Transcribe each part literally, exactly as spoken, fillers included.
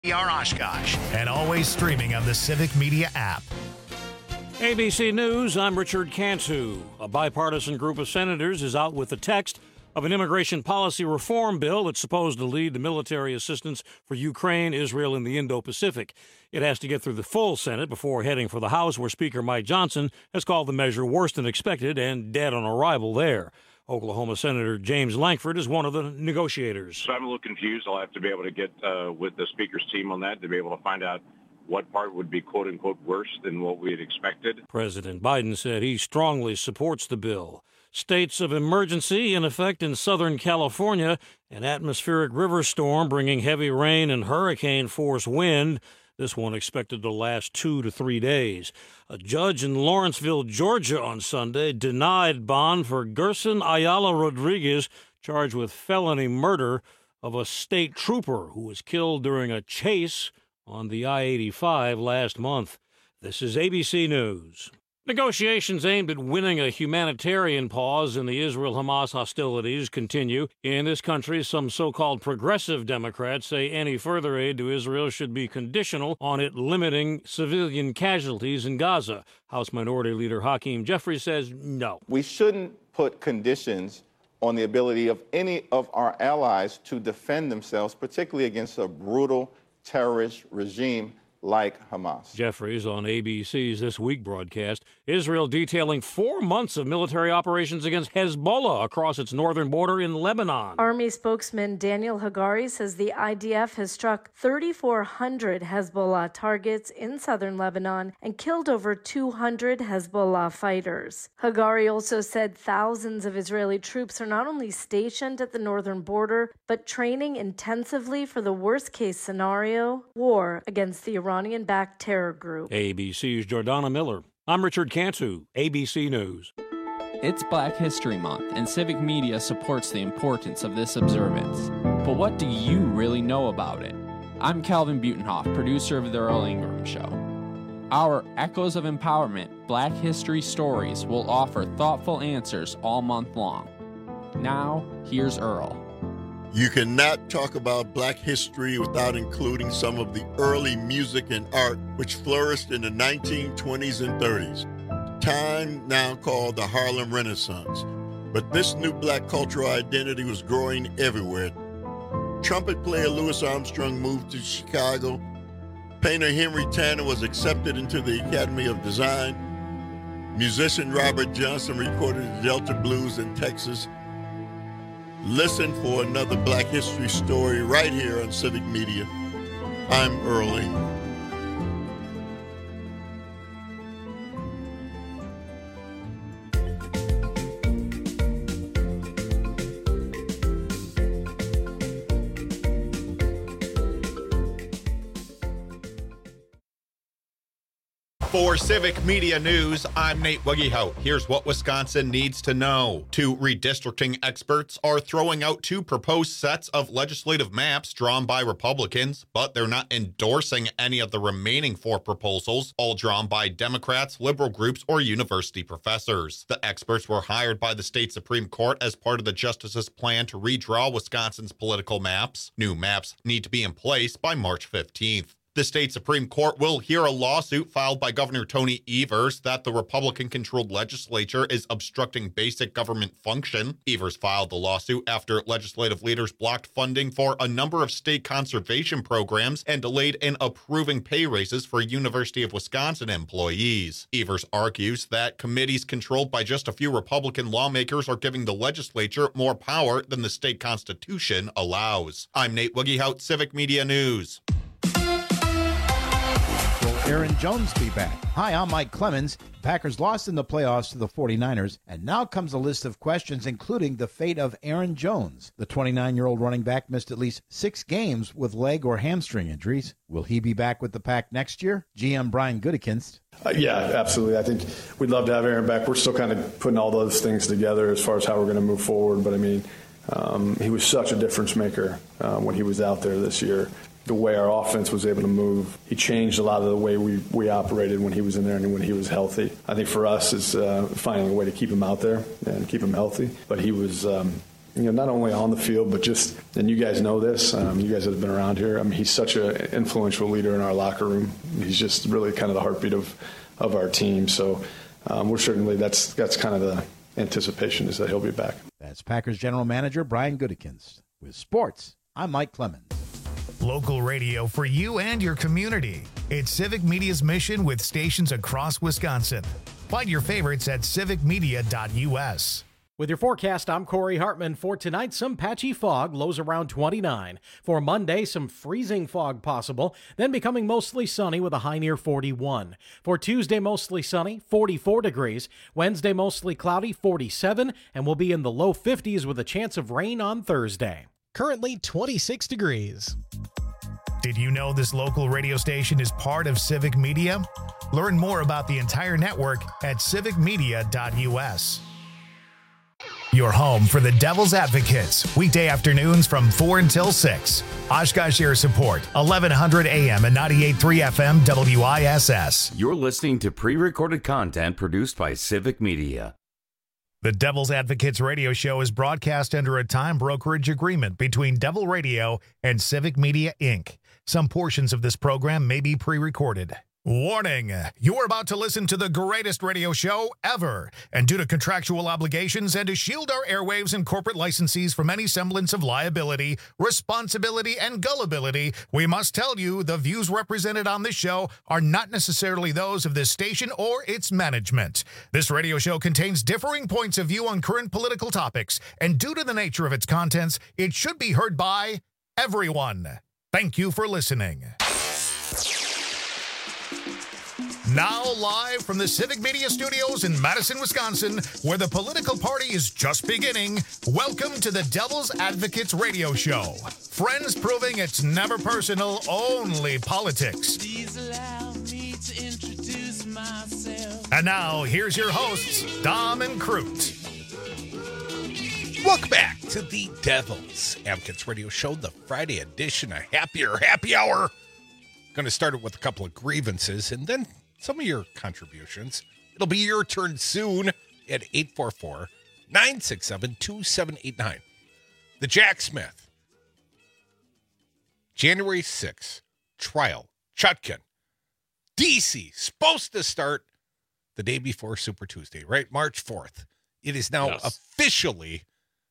We are Oshkosh, and always streaming on the Civic Media app. A B C News, I'm Richard Cantu. A bipartisan group of senators is out with the text of an immigration policy reform bill that's supposed to lead to military assistance for Ukraine, Israel, and the Indo-Pacific. It has to get through the full Senate before heading for the House, where Speaker Mike Johnson has called the measure worse than expected and dead on arrival there. Oklahoma Senator James Lankford is one of the negotiators. So I'm a little confused. I'll have to be able to get uh, with the Speaker's team on that to be able to find out what part would be quote-unquote worse than what we had expected. President Biden said he strongly supports the bill. States of emergency in effect in Southern California, an atmospheric river storm bringing heavy rain and hurricane-force wind. This one expected to last two to three days. A judge in Lawrenceville, Georgia on Sunday denied bond for Gerson Ayala Rodriguez, charged with felony murder of a state trooper who was killed during a chase on the I eighty-five last month. This is A B C News. Negotiations aimed at winning a humanitarian pause in the Israel-Hamas hostilities continue. In this country, some so-called progressive Democrats say any further aid to Israel should be conditional on it limiting civilian casualties in Gaza. House Minority Leader Hakeem Jeffries says no. We shouldn't put conditions on the ability of any of our allies to defend themselves, particularly against a brutal terrorist regime like Hamas. Jeffries on A B C's This Week broadcast. Israel detailing four months of military operations against Hezbollah across its northern border in Lebanon. Army spokesman Daniel Hagari says the I D F has struck thirty-four hundred Hezbollah targets in southern Lebanon and killed over two hundred Hezbollah fighters. Hagari also said thousands of Israeli troops are not only stationed at the northern border, but training intensively for the worst-case scenario, war against the Iranian Iranian-backed terror group. A B C's Jordana Miller. I'm Richard Cantu, A B C News. It's Black History Month, and Civic Media supports the importance of this observance. But what do you really know about it? I'm Calvin Butenhoff, producer of The Earl Ingram Show. Our Echoes of Empowerment Black History Stories will offer thoughtful answers all month long. Now, here's Earl. You cannot talk about Black history without including some of the early music and art which flourished in the nineteen twenties and thirties, time now called the Harlem Renaissance. But this new Black cultural identity was growing everywhere. Trumpet player Louis Armstrong moved to Chicago. Painter Henry Tanner was accepted into the Academy of Design. Musician Robert Johnson recorded the Delta Blues in Texas. Listen for another Black history story right here on Civic Media. I'm Earl Ingram. For Civic Media News, I'm Nate Wiggyhout. Here's what Wisconsin needs to know. Two redistricting experts are throwing out two proposed sets of legislative maps drawn by Republicans, but they're not endorsing any of the remaining four proposals, all drawn by Democrats, liberal groups, or university professors. The experts were hired by the state Supreme Court as part of the justices' plan to redraw Wisconsin's political maps. New maps need to be in place by March fifteenth. The state Supreme Court will hear a lawsuit filed by Governor Tony Evers that the Republican-controlled legislature is obstructing basic government function. Evers filed the lawsuit after legislative leaders blocked funding for a number of state conservation programs and delayed in approving pay raises for University of Wisconsin employees. Evers argues that committees controlled by just a few Republican lawmakers are giving the legislature more power than the state constitution allows. I'm Nate Wiggyhout, Civic Media News. Aaron Jones be back? Hi, I'm Mike Clemens. Packers lost in the playoffs to the forty-niners, and now comes a list of questions, including the fate of Aaron Jones. The twenty-nine-year-old running back missed at least six games with leg or hamstring injuries. Will he be back with the Pack next year? G M Brian Gutekunst. Uh, yeah, absolutely. I think we'd love to have Aaron back. We're still kind of putting all those things together as far as how we're going to move forward. But, I mean, um, he was such a difference maker uh, when he was out there this year. The way our offense was able to move, he changed a lot of the way we, we operated when he was in there and when he was healthy. I think for us is uh, finding a way to keep him out there and keep him healthy. But he was um, you know, not only on the field, but just, and you guys know this, um, you guys that have been around here. I mean, he's such an influential leader in our locker room. He's just really kind of the heartbeat of, of our team. So um, we're certainly, that's that's kind of the anticipation, is that he'll be back. That's Packers General Manager Brian Gutekunst. With sports, I'm Mike Clemens. Local radio for you and your community. It's Civic Media's mission with stations across Wisconsin. Find your favorites at civic media dot u s. With your forecast, I'm Corey Hartman. For tonight, some patchy fog, lows around twenty-nine. For Monday, some freezing fog possible, then becoming mostly sunny with a high near forty-one. For Tuesday, mostly sunny, forty-four degrees. Wednesday, mostly cloudy, forty-seven, and we'll be in the low fifties with a chance of rain on Thursday. Currently twenty-six degrees. Did you know this local radio station is part of Civic Media? Learn more about the entire network at civic media dot u s. Your home for the Devil's Advocates, weekday afternoons from four until six. Oshkosh Air Support, eleven hundred A M and ninety-eight point three F M W I S S. You're listening to pre-recorded content produced by Civic Media. The Devil's Advocates radio show is broadcast under a time brokerage agreement between Devil Radio and Civic Media, Incorporated. Some portions of this program may be pre-recorded. Warning, you're about to listen to the greatest radio show ever. And due to contractual obligations and to shield our airwaves and corporate licensees from any semblance of liability, responsibility, and gullibility, we must tell you the views represented on this show are not necessarily those of this station or its management. This radio show contains differing points of view on current political topics, and due to the nature of its contents, it should be heard by everyone. Thank you for listening. Now live from the Civic Media Studios in Madison, Wisconsin, where the political party is just beginning, welcome to the Devil's Advocates radio show. Friends proving it's never personal, only politics. Please allow me to introduce myself. And now, here's your hosts, Dom and Crute. Welcome back to the Devil's Advocates radio show, the Friday edition, a happier happy hour. Going to start it with a couple of grievances and then some of your contributions. It'll be your turn soon at eight four four, nine six seven, two seven eight nine. The Jack Smith, January sixth, trial, Chutkan, D C, supposed to start the day before Super Tuesday, right? March fourth. It is now yes. officially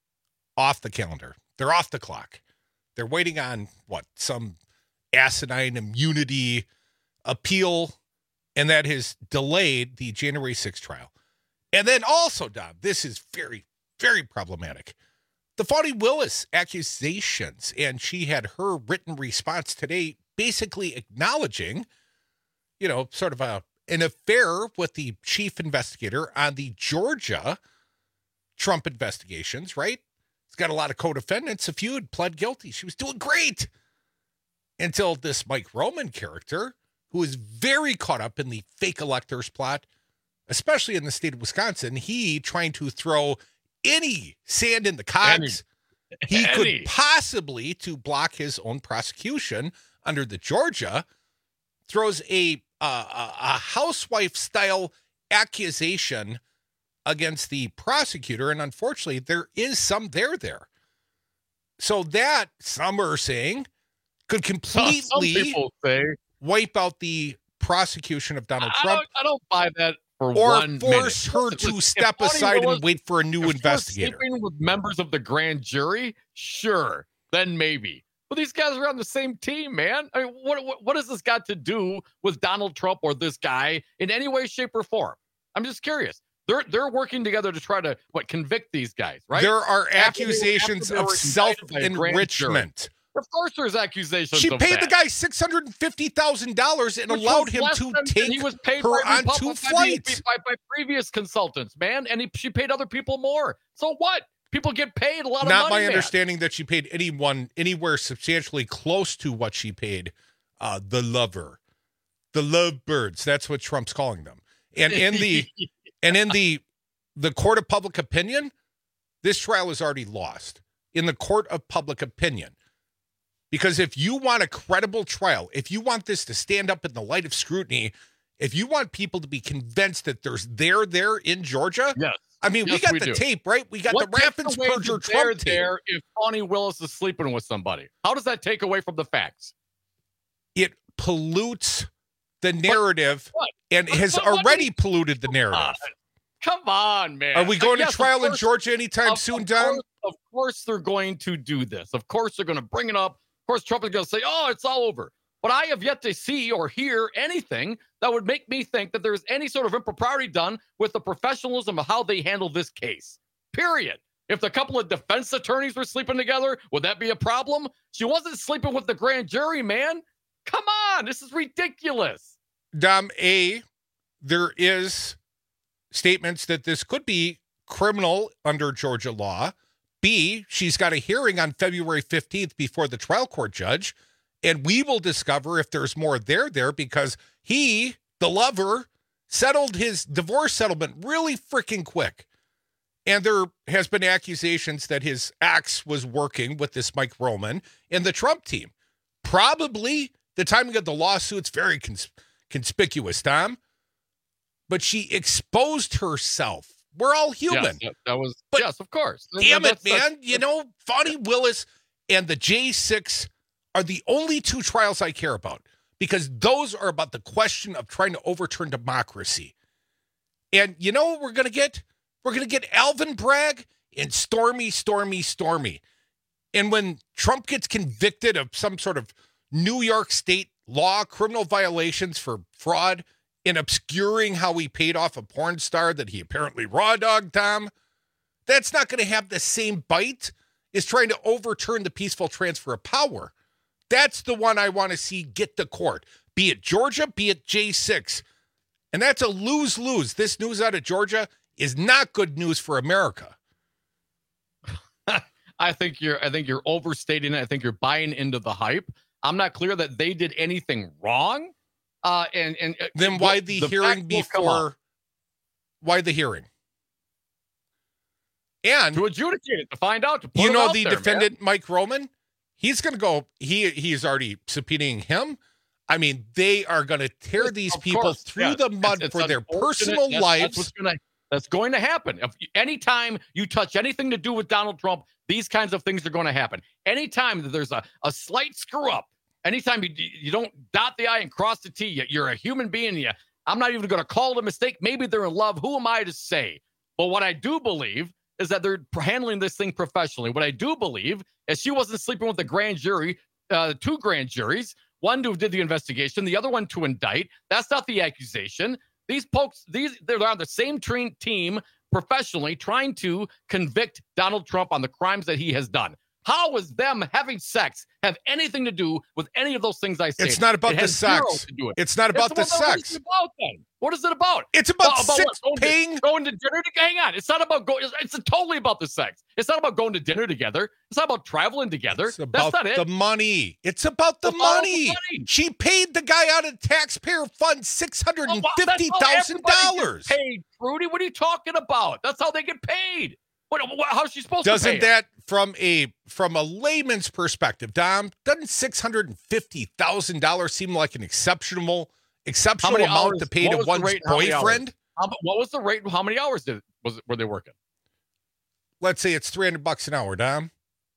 off the calendar. They're off the clock. They're waiting on, what, some asinine immunity appeal, and that has delayed the January sixth trial. And then also, Dom, this is very, very problematic. The Fani Willis accusations, and she had her written response today basically acknowledging, you know, sort of a an affair with the chief investigator on the Georgia Trump investigations, right? It's got a lot of co-defendants. A few had pled guilty. She was doing great until this Mike Roman character, who is very caught up in the fake electors plot, especially in the state of Wisconsin, he trying to throw any sand in the cogs he any. could possibly to block his own prosecution under the Georgia, throws a uh, a housewife-style accusation against the prosecutor, and unfortunately, there is some there there. So that, some are saying, could completely some people say. wipe out the prosecution of Donald I Trump. Don't, I don't buy that for or one force minute. her to If step Fani aside Willis, and wait for a new if investigator. Sleeping with members of the grand jury, sure, then maybe. But these guys are on the same team, man. I mean, what, what what has this got to do with Donald Trump or this guy in any way, shape, or form? I'm just curious. They're they're working together to try to what convict these guys, right? There are After accusations they, after of self-enrichment. Of course, there's accusations. She of paid that. the guy six hundred and fifty thousand dollars and Which allowed was him less to than take he was paid her by on Republic- two by, flights. by, by previous consultants, man, and he, she paid other people more. So what? People get paid a lot of money. Not my man. understanding that she paid anyone anywhere substantially close to what she paid uh, the lover, the lovebirds. That's what Trump's calling them. And in the and in the the court of public opinion, this trial is already lost in the court of public opinion. Because if you want a credible trial, if you want this to stand up in the light of scrutiny if you want people to be convinced that there's there there in Georgia, yes. I mean, yes, we got we the do. tape, right? We got what the Raffensperger Trump tape. There if Fani Willis is sleeping with somebody, how does that take away from the facts? It pollutes the narrative what? and What? has What? What? already polluted the narrative. Uh, come on, man. Are we going yes, to trial course, in Georgia anytime of, soon, of Dom? Course, of course they're going to do this. Of course they're going to bring it up. Of course Trump is going to say, oh, it's all over. But I have yet to see or hear anything that would make me think that there's any sort of impropriety done with the professionalism of how they handle this case. Period. If the couple of defense attorneys were sleeping together, would that be a problem? She wasn't sleeping with the grand jury, man. Come on. This is ridiculous. Dom, A, there is statements that this could be criminal under Georgia law. B, she's got a hearing on February fifteenth before the trial court judge, and we will discover if there's more there there because he, the lover, settled his divorce settlement really freaking quick. And there has been accusations that his ex was working with this Mike Roman and the Trump team. Probably the timing of the lawsuit's very cons- conspicuous, Tom. But she exposed herself. We're all human. Yes, that, that was, but yes, of course. Damn that's, it, man. That's, you know, Fani Willis and the J six are the only two trials I care about because those are about the question of trying to overturn democracy. And you know what we're going to get? We're going to get Alvin Bragg and Stormy, Stormy, Stormy. And when Trump gets convicted of some sort of New York state law, criminal violations for fraud and obscuring how he paid off a porn star that he apparently raw dogged, Tom, that's not going to have the same bite as trying to overturn the peaceful transfer of power. That's the one I want to see get to court, be it Georgia, be it J six. And that's a lose-lose. This news out of Georgia is not good news for America. I think you're I think you're overstating it. I think you're buying into the hype. I'm not clear that they did anything wrong. Uh, and and then why the, the hearing before? Why the hearing? And to adjudicate it, to find out. To put you know it the there, defendant, man. Mike Roman, he's going to go. He he's already subpoenaing him. I mean, they are going to tear these of people course, through yeah. the mud it's, for it's their personal that's, lives. That's what's going to that's going to happen. If anytime you touch anything to do with Donald Trump, these kinds of things are going to happen. Anytime that there's a, a slight screw up, anytime you you don't dot the I and cross the T, you're a human being. You, I'm not even going to call it a mistake. Maybe they're in love. Who am I to say? But what I do believe is that they're handling this thing professionally. What I do believe is she wasn't sleeping with the grand jury, uh, two grand juries, one who did the investigation, the other one to indict. That's not the accusation. These folks, these they're on the same train team professionally trying to convict Donald Trump on the crimes that he has done. How was them having sex have anything to do with any of those things I say? It's not about it the has zero sex. to do it. It's not about It's the about, What is sex. it about then? What is it about? It's about, about six what? Going paying. To, going to dinner to hang on. It's not about going. It's, it's totally about the sex. It's not about going to dinner together. It's not about traveling together. It's about That's not the it. money. It's about the It's all money. the money. She paid the guy out of taxpayer fund six hundred and fifty thousand dollars. Paid, Rudy. What are you talking about? That's how they get paid. What? what how's she supposed Doesn't to pay? that, from a from a layman's perspective, Dom, doesn't six hundred and fifty thousand dollars seem like an exceptional exceptional amount hours, to pay to one's boyfriend? How, what was the rate? How many hours did was were they working? Let's say it's three hundred bucks an hour, Dom.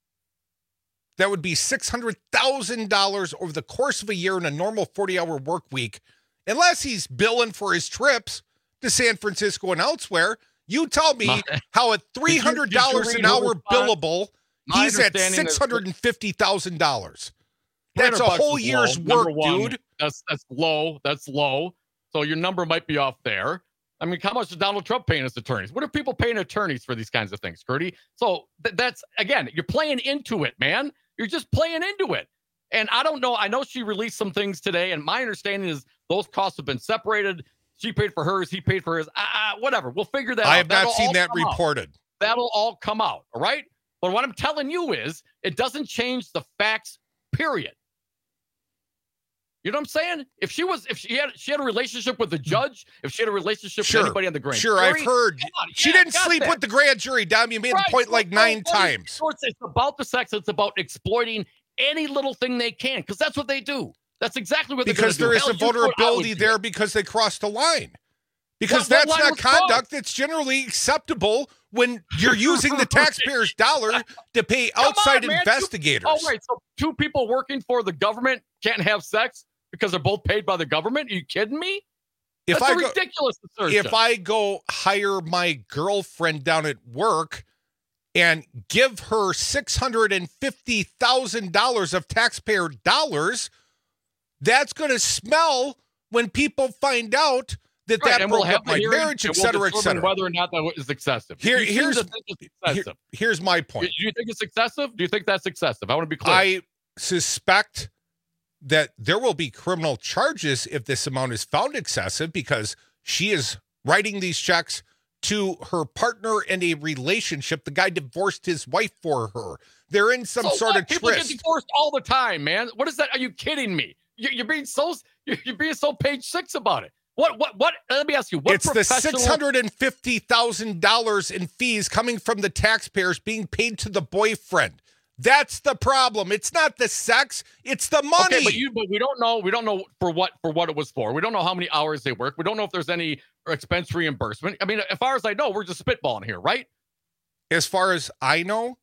That would be six hundred thousand dollars over the course of a year in a normal forty-hour work week, unless he's billing for his trips to San Francisco and elsewhere. You tell me My, how at three hundred dollars an hour billable, My he's at six hundred fifty thousand dollars. That's a whole year's low, work, one, dude. That's that's low. That's low. So your number might be off there. I mean, how much is Donald Trump paying his attorneys? What are people paying attorneys for these kinds of things, Curdy? So th- that's, again, you're playing into it, man. You're just playing into it. And I don't know. I know she released some things today, and my understanding is those costs have been separated. She paid for hers. He paid for his. Uh, whatever. We'll figure that I out. I have That'll not seen all that come out. reported. That'll all come out. All right. But what I'm telling you is it doesn't change the facts, period. You know what I'm saying? If she was, if she had, she had a relationship with the judge, if she had a relationship Sure. with anybody on the grand Sure, jury, I've heard. on, She yeah, didn't got sleep that. with the grand jury, Dom. You made Right. the point like So, nine so, times. So it's, it's about the sex. It's about exploiting any little thing they can, because that's what they do. That's exactly what they're because do. there is Hell, a vulnerability there it. because they crossed a line. Because What- that's what line not was conduct crossed? that's generally acceptable when you're using the taxpayers' dollar to pay Come outside on, man. investigators. Two, oh, wait. So two people working for the government can't have sex because they're both paid by the government? Are you kidding me? If That's I a go, ridiculous assertion. If I go hire my girlfriend down at work and give her six hundred fifty thousand dollars of taxpayer dollars, that's going to smell when people find out that Right, that and broke we'll have up the my hearing, marriage, et and we'll cetera, et determine cetera. whether or not that is excessive. Here, You seem here's, to think it's excessive. here- here's my point. Do you think it's excessive? Do you think that's excessive? I want to be clear. I suspect that there will be criminal charges if this amount is found excessive because she is writing these checks to her partner in a relationship. The guy divorced his wife for her. They're in some So sort what? of People tryst. get divorced all the time, man. What is that? Are you kidding me? You're, you're being so you're, you're being so page six about it. What? What? What? Let me ask you. What It's the professional- six hundred fifty thousand dollars in fees coming from the taxpayers being paid to the boyfriend. That's the problem. It's not the sex, it's the money. Okay, but you, but we don't know. We don't know for what for what it was for. We don't know how many hours they work. We don't know if there's any expense reimbursement. I mean, as far as I know, we're just spitballing here, right? As far as I know,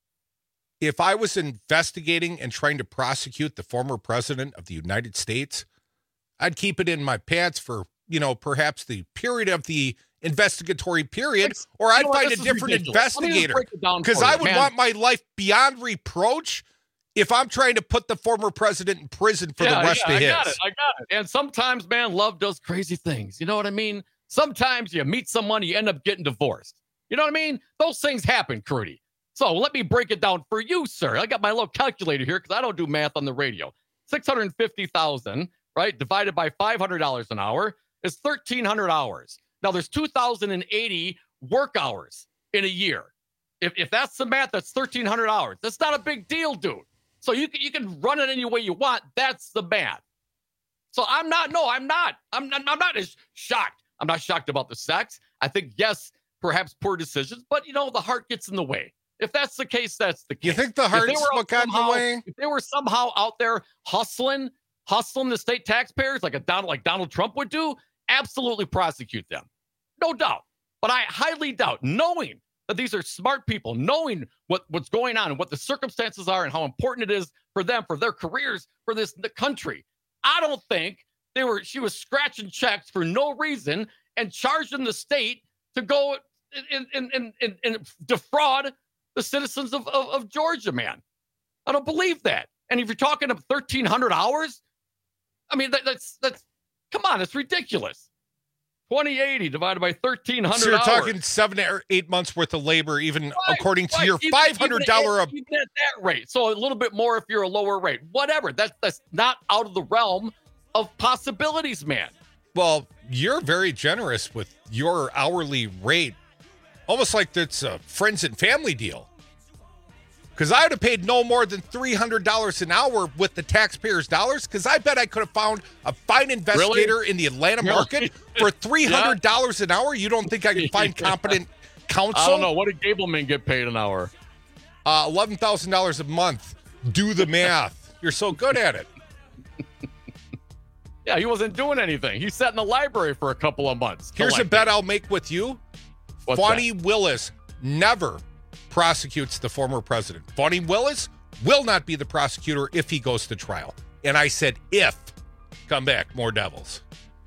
if I was investigating and trying to prosecute the former president of the United States, I'd keep it in my pants for, you know, perhaps the period of the investigatory period, or I'd You know what? find a This is different ridiculous. Let me just investigator. break it down Because for I you, would man. want my life beyond reproach if I'm trying to put the former president in prison for Yeah, the rest yeah, of his. I got it. I got it. And sometimes, man, love does crazy things. You know what I mean? Sometimes you meet someone, you end up getting divorced. You know what I mean? Those things happen, Crudy. So let me break it down for you, sir. I got my little calculator here because I don't do math on the radio. six hundred fifty thousand, right, divided by five hundred dollars an hour is thirteen hundred hours. Now, there's two thousand eighty work hours in a year. If, if that's the math, that's thirteen hundred hours. That's not a big deal, dude. So you can, you can run it any way you want. That's the math. So I'm not, no, I'm not. I'm not, I'm not as shocked. I'm not shocked about the sex. I think, yes, perhaps poor decisions, but, you know, the heart gets in the way. If that's the case, that's the case. You think the If they heart's were what got in the somehow- way? If they were somehow out there hustling, hustling the state taxpayers like a Donald, like Donald Trump would do, absolutely prosecute them. No doubt. But I highly doubt, knowing that these are smart people, knowing what, what's going on and what the circumstances are and how important it is for them, for their careers, for this the country. I don't think they were she was scratching checks for no reason and charging the state to go and, and, and, and, and defraud the citizens of, of, of Georgia, man. I don't believe that. And if you're talking of thirteen hundred hours, I mean, that, that's, that's, come on, it's ridiculous. twenty eighty divided by thirteen hundred So you're hours. talking seven or eight months worth of labor, even Right, according to right. your Even- five hundred dollars even, at, even at that rate. So a little bit more if you're a lower rate. Whatever. That's that's not out of the realm of possibilities, man. Well, you're very generous with your hourly rate, almost like it's a friends and family deal. Because I would have paid no more than three hundred dollars an hour with the taxpayers' dollars, because I bet I could have found a fine investigator Really? in the Atlanta Really? market for three hundred dollars an hour. You don't think I can find competent counsel? I don't know. What did Gableman get paid an hour? Uh, eleven thousand dollars a month. Do the math. You're so good at it. Yeah, he wasn't doing anything. He sat in the library for a couple of months. Here's a collecting. bet I'll make with you. What's Fani Willis never prosecutes the former president. Fani Willis will not be the prosecutor if he goes to trial. And I said if. Come back, more Devils.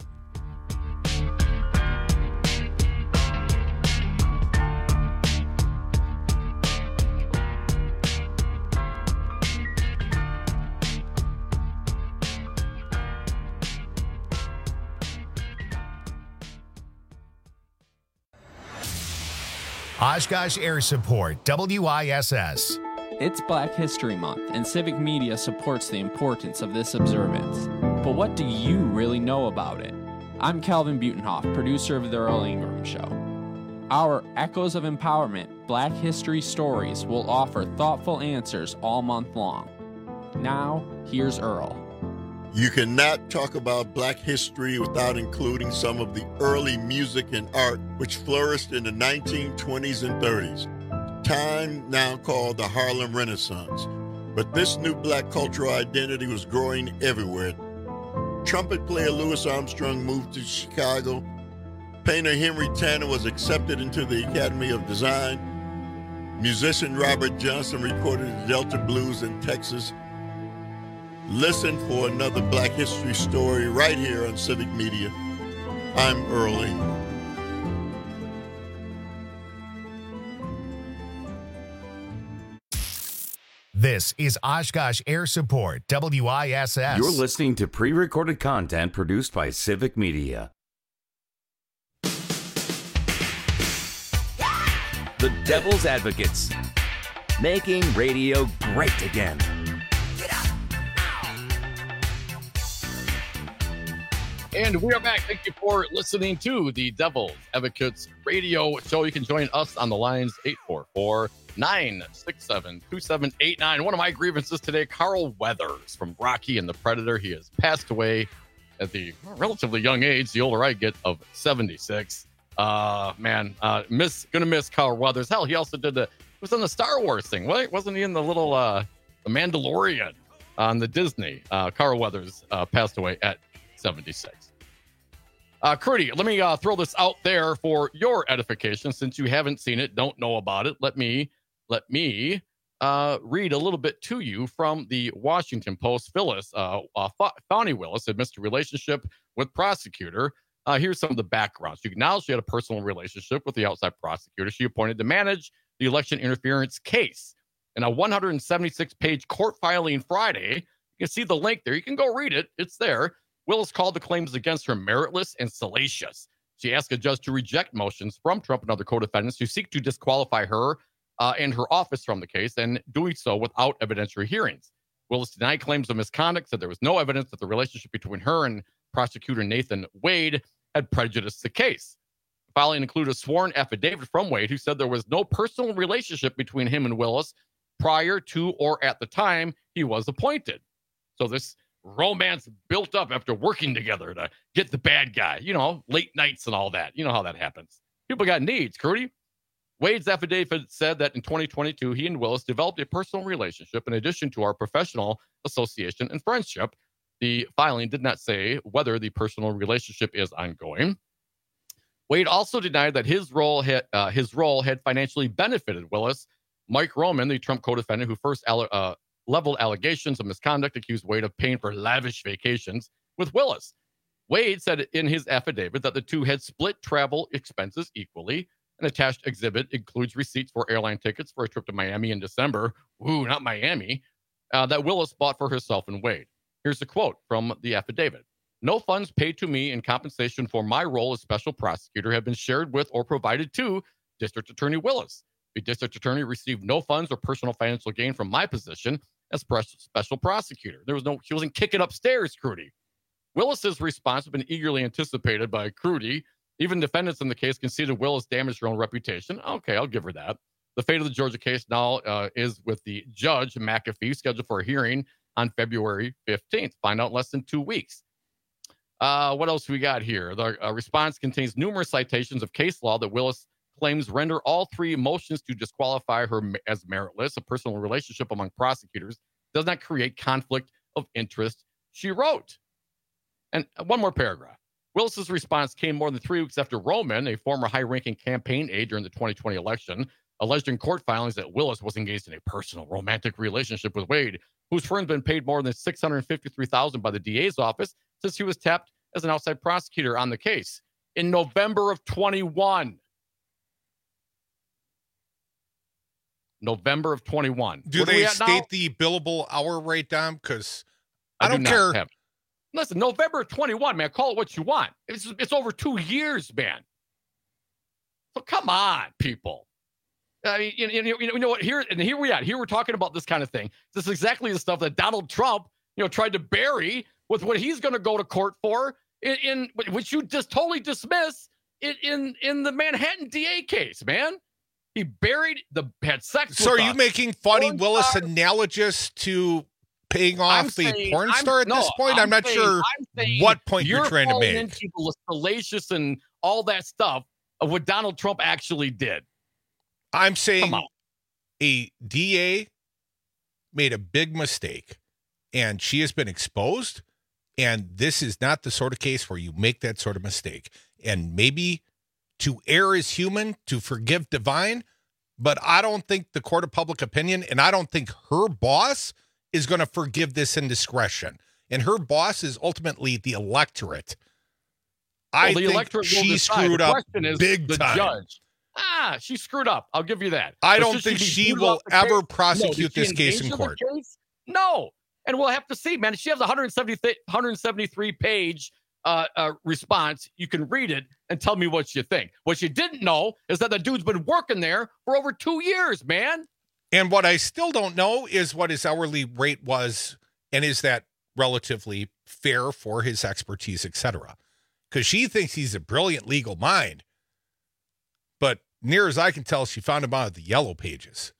Oshkosh Air Support, W I S S. It's Black History Month, and Civic Media supports the importance of this observance. But what do you really know about it? I'm Calvin Butenhoff, producer of The Earl Ingram Show. Our Echoes of Empowerment Black History Stories will offer thoughtful answers all month long. Now, here's Earl. You cannot talk about Black history without including some of the early music and art which flourished in the nineteen twenties and thirties, time now called the Harlem Renaissance. But this new black cultural identity was growing everywhere. Trumpet player Louis Armstrong moved to Chicago. Painter Henry Tanner was accepted into the Academy of Design. Musician Robert Johnson recorded the Delta Blues in Texas. Listen for another Black History story right here on Civic Media. I'm Earl Ingram. This is Oshkosh Air Support, W I S S. You're listening to pre-recorded content produced by Civic Media. The Devil's Advocates, making radio great again. And we are back. Thank you for listening to the Devil's Advocates radio show. You can join us on the lines eight four four, nine six seven, two seven eight nine. One of my grievances today, Carl Weathers from Rocky and the Predator. He has passed away at the relatively young age, the older I get, of seventy-six. Uh, man, uh, miss, gonna miss Carl Weathers. Hell, he also did the, he was on the Star Wars thing. What? Wasn't he in the little, uh, the Mandalorian on the Disney? Uh, Carl Weathers uh, passed away at seventy-six. Uh, Crudy, let me uh, throw this out there for your edification. Since you haven't seen it, don't know about it, let me let me uh, read a little bit to you from the Washington Post. Phyllis, uh, uh, Fani Willis had missed a relationship with prosecutor. Uh, here's some of the background. She acknowledged she had a personal relationship with the outside prosecutor she appointed to manage the election interference case. In a one hundred seventy-six page court filing Friday, you can see the link there. You can go read it. It's there. Willis called the claims against her meritless and salacious. She asked a judge to reject motions from Trump and other co-defendants who seek to disqualify her uh, and her office from the case, and doing so without evidentiary hearings. Willis denied claims of misconduct, said there was no evidence that the relationship between her and prosecutor Nathan Wade had prejudiced the case. The filing included a sworn affidavit from Wade, who said there was no personal relationship between him and Willis prior to or at the time he was appointed. So this romance built up after working together to get the bad guy, you know, late nights and all that. You know how that happens. People got needs, Crudy. Wade's affidavit said that in twenty twenty-two, he and Willis developed a personal relationship in addition to our professional association and friendship. The filing did not say whether the personal relationship is ongoing. Wade also denied that his role had, uh, his role had financially benefited Willis. Mike Roman, the Trump co-defendant who first alle- uh, leveled allegations of misconduct, accused Wade of paying for lavish vacations with Willis. Wade said in his affidavit that the two had split travel expenses equally. An attached exhibit includes receipts for airline tickets for a trip to Miami in December. Ooh, not Miami. Uh, that Willis bought for herself and Wade. Here's a quote from the affidavit. No funds paid to me in compensation for my role as special prosecutor have been shared with or provided to District Attorney Willis. The district attorney received no funds or personal financial gain from my position as special prosecutor. There was no, she wasn't kicking upstairs, Crudy. Willis's response had been eagerly anticipated by Crudy. Even defendants in the case conceded Willis damaged her own reputation. Okay, I'll give her that. The fate of the Georgia case now uh, is with the judge, McAfee, scheduled for a hearing on February fifteenth. Find out in less than two weeks. Uh, what else we got here? The uh, response contains numerous citations of case law that Willis claims render all three motions to disqualify her as meritless. A personal relationship among prosecutors does not create conflict of interest, she wrote. And one more paragraph. Willis's response came more than three weeks after Roman, a former high-ranking campaign aide during the twenty twenty election, alleged in court filings that Willis was engaged in a personal romantic relationship with Wade, whose firm's been paid more than six hundred fifty-three thousand dollars by the D A's office since he was tapped as an outside prosecutor on the case in November of twenty-one. November of twenty-one. Do What they we at state now? the billable hour rate down? Because I, I don't do care. not have it. Listen, November of twenty-one, man. Call it what you want. It's it's over two years, man. So come on, people. I mean, you, you, you know what? Here and here we are. Here we're talking about this kind of thing. This is exactly the stuff that Donald Trump, you know, tried to bury with what he's going to go to court for, in, in which you just totally dismiss in, in in the Manhattan D A case, man. He buried the had sex. So with are you a making Funny porn Willis star. analogous to paying off I'm the saying- porn I'm- star at no, this point? I'm, not saying- sure I'm saying what point you're, you're trying to falling make. into the salacious and all that stuff of what Donald Trump actually did. I'm saying Come on. a D A made a big mistake, and she has been exposed, and this is not the sort of case where you make that sort of mistake. And maybe to err is human, to forgive divine, but I don't think the court of public opinion, and I don't think her boss is going to forgive this indiscretion. And her boss is ultimately the electorate. Well, I the think electorate will she decide. screwed The up question is big the time. Judge. Ah, she screwed up. I'll give you that. I But don't should think be she booted will off the ever case? prosecute No, did this she case in engage the court. case? No. And we'll have to see, man. She has a one hundred seventy, one hundred seventy-three page uh, uh, response. You can read it and tell me what you think. What you didn't know is that the dude's been working there for over two years, man. And what I still don't know is what his hourly rate was, and is that relatively fair for his expertise, et cetera. Because she thinks he's a brilliant legal mind. But near as I can tell, she found him out of the yellow pages.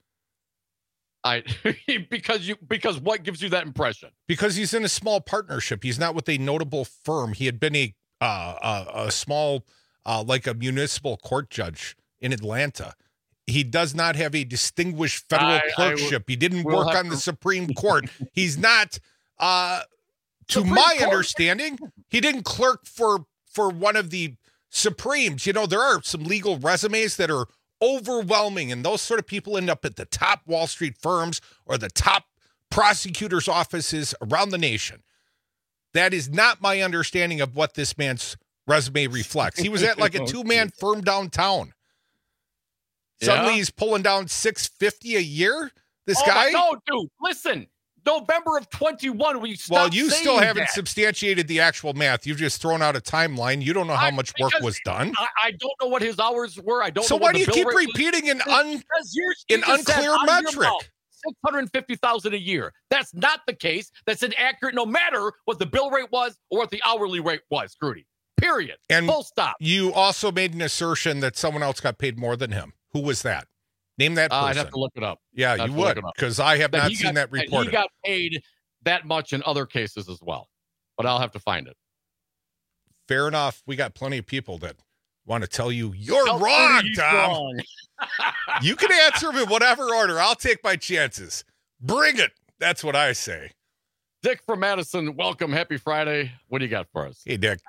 I because you because what gives you that impression? Because he's in a small partnership. He's not with a notable firm. He had been a uh, a, a small, uh, like a municipal court judge in Atlanta. He does not have a distinguished federal I, clerkship. I, he didn't we'll work on to... the Supreme Court. He's not, uh, to Supreme my Court? understanding, he didn't clerk for for one of the Supremes. You know, there are some legal resumes that are overwhelming, and those sort of people end up at the top Wall Street firms or the top prosecutors' offices around the nation. That is not my understanding of what this man's resume reflects. He was at like a two-man firm downtown. Suddenly Yeah. he's pulling down six hundred fifty dollars a year? This Oh, guy? my- no, dude, listen. November of twenty-one, we stopped Well, you still saying haven't that. substantiated the actual math. You've just thrown out a timeline. You don't know how I- much work because was done. I, I don't know what his hours were. I don't So know why what do the you bill keep rate was. repeating an un Because you're, you an just said unclear out of your metric? mouth, six hundred fifty thousand dollars a year. That's not the case. That's inaccurate no matter what the bill rate was or what the hourly rate was, Grudy. Period. And full stop. You also made an assertion that someone else got paid more than him. Who was that? Name that Uh, person. I'd have to look it up. Yeah, I'd you have to look would, it up. because I have That not he seen got- that reported. He got paid that much in other cases as well, but I'll have to find it. Fair enough. We got plenty of people that want to tell you you're Tell wrong, Grudy he's Tom. wrong. You can answer them in whatever order. I'll take my chances. Bring it. That's what I say. Dick from Madison, welcome. Happy Friday. What do you got for us? Hey, Dick.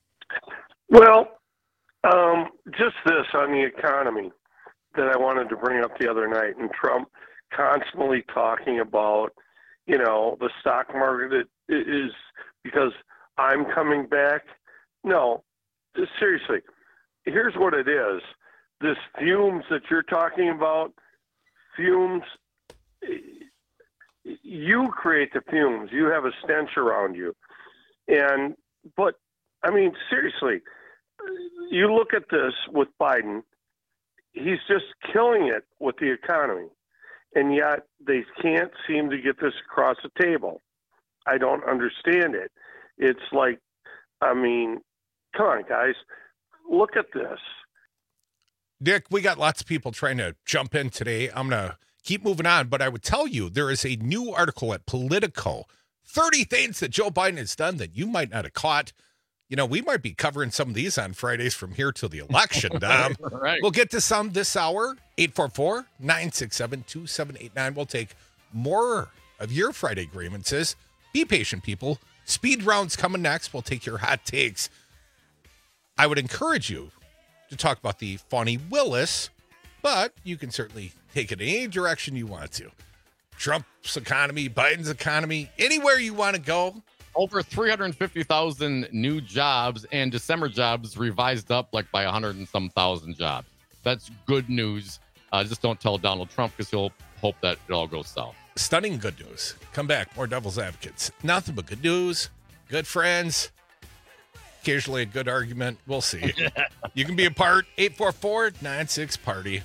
Well, um, just this on the economy that I wanted to bring up the other night, and Trump constantly talking about, you know, the stock market is because I'm coming back. No, seriously, here's what it is. This fumes that you're talking about, fumes, you create the fumes. You have a stench around you. And, but, I mean, seriously, you look at this with Biden, he's just killing it with the economy. And yet they can't seem to get this across the table. I don't understand it. It's like, I mean, come on, guys, look at this. Dick, we got lots of people trying to jump in today. I'm going to keep moving on, but I would tell you there is a new article at Politico, thirty things that Joe Biden has done that you might not have caught. You know, we might be covering some of these on Fridays from here till the election, Dom. Right. We'll get to some this hour, eight four four, nine six seven, two seven eight nine. We'll take more of your Friday grievances. Be patient, people. Speed round's coming next. We'll take your hot takes. I would encourage you to talk about the Fani Willis, but you can certainly take it in any direction you want to. Trump's economy, Biden's economy, anywhere you want to go. Over three hundred fifty thousand new jobs, and December jobs revised up like by one hundred and some thousand jobs. That's good news. Uh, just don't tell Donald Trump, because he'll hope that it all goes south. Stunning good news. Come back. More Devil's Advocates. Nothing but good news. Good friends. Occasionally a good argument. We'll see. You can be a part. eight four four, nine six, party.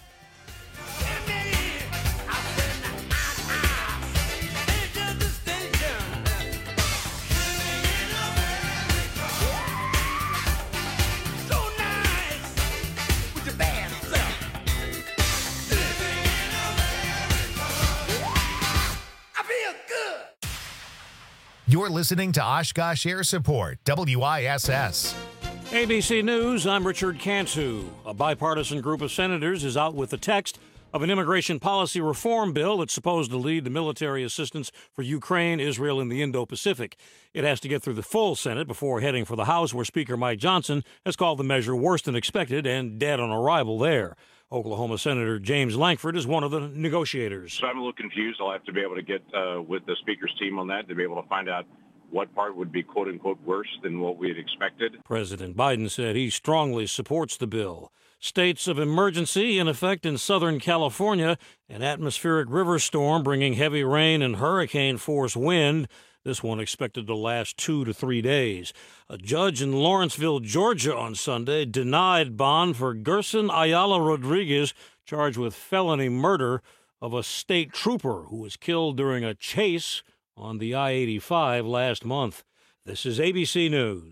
You're listening to Oshkosh Air Support, W I S S. A B C News, I'm Richard Cantu. A bipartisan group of senators is out with the text of an immigration policy reform bill that's supposed to lead to military assistance for Ukraine, Israel, and the Indo-Pacific. It has to get through the full Senate before heading for the House, where Speaker Mike Johnson has called the measure worse than expected and dead on arrival there. Oklahoma Senator James Lankford is one of the negotiators. So I'm a little confused. I'll have to be able to get uh, with the Speaker's team on that to be able to find out what part would be quote-unquote worse than what we had expected. President Biden said he strongly supports the bill. States of emergency in effect in Southern California, an atmospheric river storm bringing heavy rain and hurricane-force wind. This one expected to last two to three days. A judge in Lawrenceville, Georgia on Sunday denied bond for Gerson Ayala Rodriguez, charged with felony murder of a state trooper who was killed during a chase on the I eighty-five last month. This is A B C News.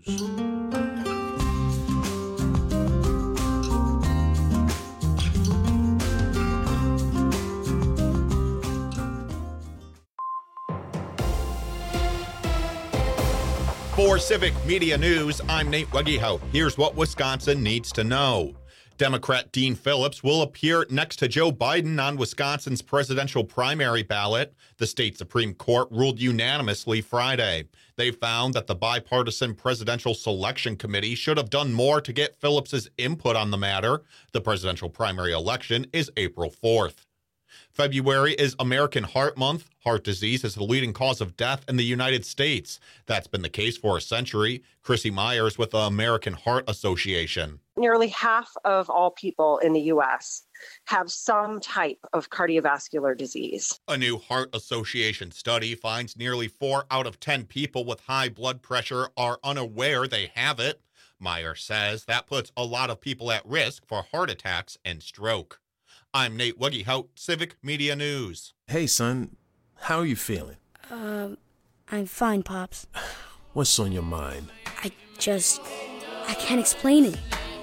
For Civic Media News, I'm Nate Weggehout. Here's what Wisconsin needs to know. Democrat Dean Phillips will appear next to Joe Biden on Wisconsin's presidential primary ballot. The state Supreme Court ruled unanimously Friday. They found that the bipartisan Presidential Selection Committee should have done more to get Phillips's input on the matter. The presidential primary election is April fourth. February is American Heart Month. Heart disease is the leading cause of death in the United States. That's been the case for a century. Chrissy Myers with the American Heart Association. Nearly half of all people in the U S have some type of cardiovascular disease. A new Heart Association study finds nearly four out of ten people with high blood pressure are unaware they have it. Myers says that puts a lot of people at risk for heart attacks and stroke. I'm Nate Weggehout, Civic Media News. Hey, son. How are you feeling? Um, I'm fine, Pops. What's on your mind? I just... I can't explain it.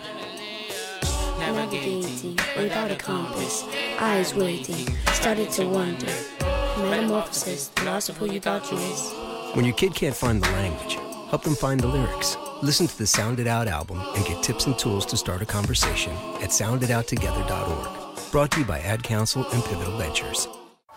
Navigating without a compass, eyes waiting, started to wonder. Metamorphosis, the loss of who you thought you was. When your kid can't find the language, help them find the lyrics. Listen to the Sound It Out album and get tips and tools to start a conversation at sound it out together dot org. Brought to you by Ad Council and Pivotal Ventures.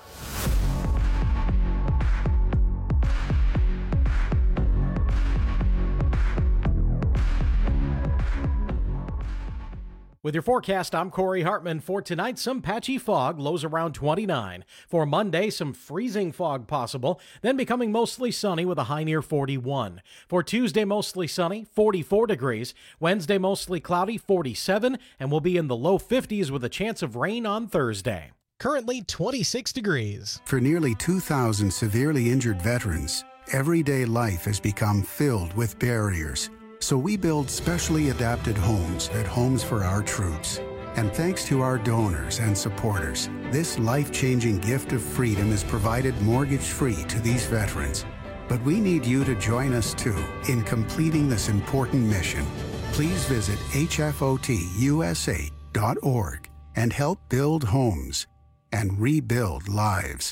With your forecast, I'm Corey Hartman. For tonight, some patchy fog, lows around twenty-nine. For Monday, some freezing fog possible, then becoming mostly sunny with a high near forty-one. For Tuesday, mostly sunny, forty-four degrees. Wednesday, mostly cloudy, forty-seven, and we'll be in the low fifties with a chance of rain on Thursday. Currently twenty-six degrees. For nearly two thousand severely injured veterans, everyday life has become filled with barriers. So we build specially adapted homes at Homes for Our Troops. And thanks to our donors and supporters, this life-changing gift of freedom is provided mortgage-free to these veterans. But we need you to join us, too, in completing this important mission. Please visit H F O T U S A dot org and help build homes and rebuild lives.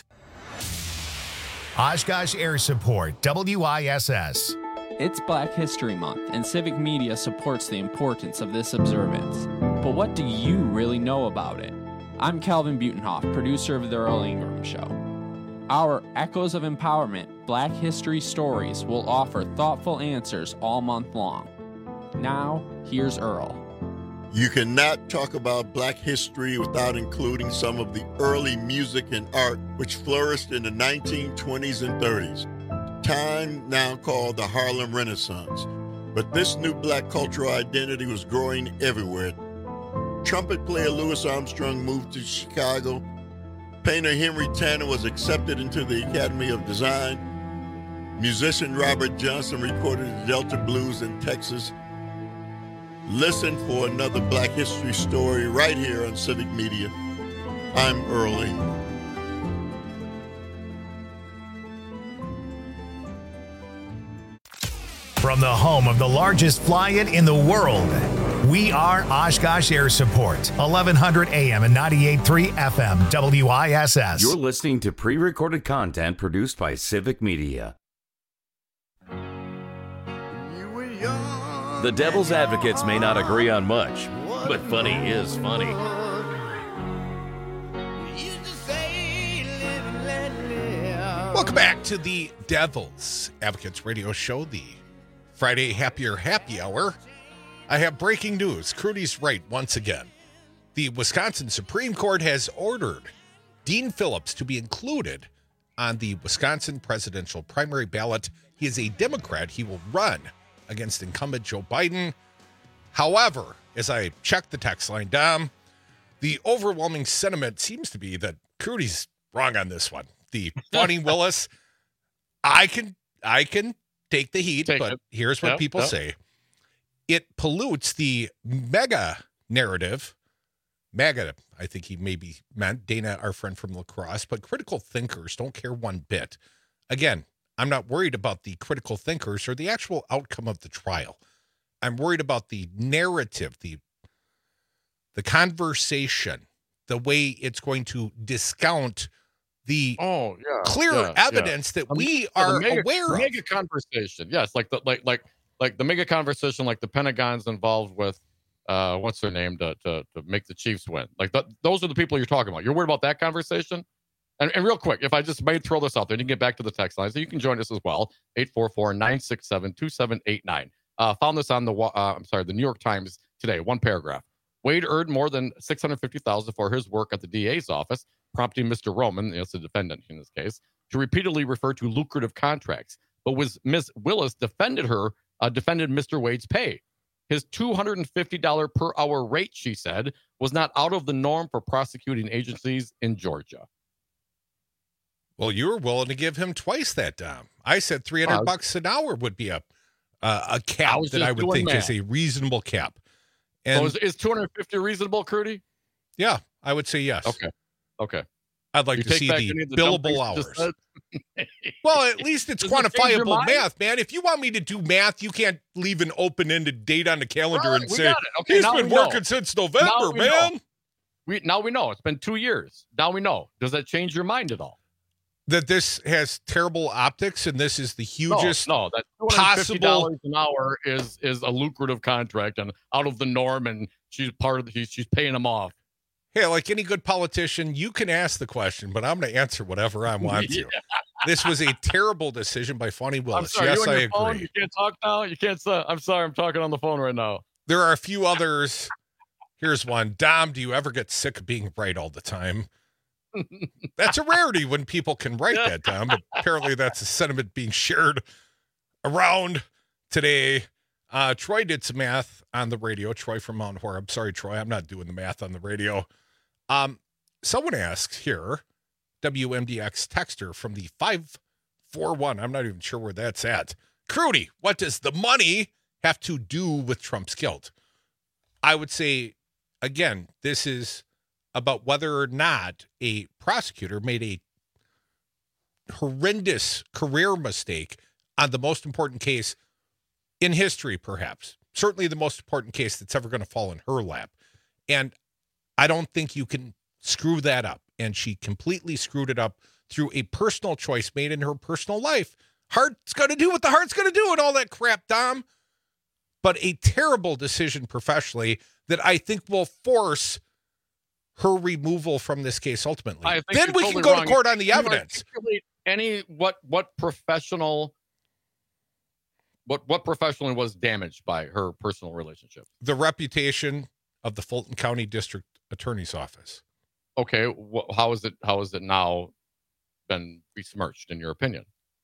Oshkosh Air Support, W I S S. It's Black History Month, and Civic Media supports the importance of this observance. But what do you really know about it? I'm Calvin Butenhoff, producer of The Earl Ingram Show. Our Echoes of Empowerment Black History Stories will offer thoughtful answers all month long. Now, here's Earl. You cannot talk about Black history without including some of the early music and art which flourished in the nineteen twenties and thirties. Time now called the Harlem Renaissance, but this new black cultural identity was growing everywhere. Trumpet player Louis Armstrong moved to Chicago. Painter Henry Tanner was accepted into the Academy of Design. Musician Robert Johnson recorded the Delta Blues in Texas. Listen for another Black history story right here on Civic Media. I'm Earl Ingram. From the home of the largest fly-in in the world, we are Oshkosh Air Support, eleven hundred A M and ninety-eight point three F M, W I S S. You're listening to pre-recorded content produced by Civic Media. The devil's advocates may not agree on much, but funny is funny. Welcome back to the Devil's Advocates Radio Show, the Friday Happier Happy Hour. I have breaking news. Crudy's right once again. The Wisconsin Supreme Court has ordered Dean Phillips to be included on the Wisconsin presidential primary ballot. He is a Democrat. He will run against incumbent Joe Biden. However, as I check the text line, Dom, the overwhelming sentiment seems to be that Crudy's wrong on this one. The Fani Willis, I can I can take the heat, take but it. Here's what yep, people yep. say. It pollutes the mega narrative. MAGA, I think he maybe meant, Dana, our friend from La Crosse, but critical thinkers don't care one bit. Again, I'm not worried about the critical thinkers or the actual outcome of the trial. I'm worried about the narrative, the the conversation, the way it's going to discount the oh, yeah, clear yeah, evidence yeah. that um, we yeah, are mega, aware of. Mega conversation, yes, like the like like like the mega conversation, like the Pentagon's involved with uh, what's their name to to to make the Chiefs win. Like the, those are the people you're talking about. You're worried about that conversation. And, and real quick, if I just may throw this out there, and you can get back to the text line, so you can join us as well. eight four four, nine six seven, two seven eight nine. Uh, found this on the uh, I'm sorry, the New York Times today. One paragraph. Wade earned more than six hundred fifty thousand dollars for his work at the D A's office, prompting Mister Roman, that's the defendant in this case, to repeatedly refer to lucrative contracts. But was Miz Willis defended her, uh, defended Mister Wade's pay. His two hundred fifty dollars per hour rate, she said, was not out of the norm for prosecuting agencies in Georgia. Well, you were willing to give him twice that, Dom. I said three hundred uh, bucks an hour would be a uh, a cap I that I would think math. is a reasonable cap. And so is, is two hundred fifty reasonable, Crudy? Yeah, I would say yes. Okay. Okay. I'd like you to see the, the billable hours. Well, at least it's quantifiable it math, man. If you want me to do math, you can't leave an open-ended date on the calendar right, and say, okay, he's been working know. since November, man. Know. We Now we know. It's been two years. Now we know. Does that change your mind at all? That this has terrible optics and this is the hugest no, no that two hundred fifty dollars possible... an hour is is a lucrative contract and out of the norm, and she's part of the, she's, she's paying them off. Hey, like any good politician, you can ask the question, but I'm going to answer whatever I want to. yeah. This was a terrible decision by Fani Willis. I'm sorry, yes, you I your agree. Phone? You can't talk now. You can't say. I'm sorry. I'm talking on the phone right now. There are a few others. Here's one. Dom, do you ever get sick of being right all the time? That's a rarity when people can write that down, but apparently that's a sentiment being shared around today. Uh, Troy did some math on the radio. Troy from Mount Horeb. Sorry, Troy, I'm not doing the math on the radio. Um, someone asks here, W M D X texter from the five four one. I'm not even sure where that's at. Crudy, what does the money have to do with Trump's guilt? I would say, again, this is about whether or not a prosecutor made a horrendous career mistake on the most important case in history, perhaps. Certainly the most important case that's ever going to fall in her lap. And I don't think you can screw that up. And she completely screwed it up through a personal choice made in her personal life. Heart's going to do what the heart's going to do and all that crap, Dom. But a terrible decision professionally that I think will force her removal from this case ultimately. Then we totally can go wrong. to court on the evidence. Any what what professional what what professionally was damaged by her personal relationship? The reputation of the Fulton County District Attorney's Office. Okay, wh- how is it how is it now been besmirched in your opinion?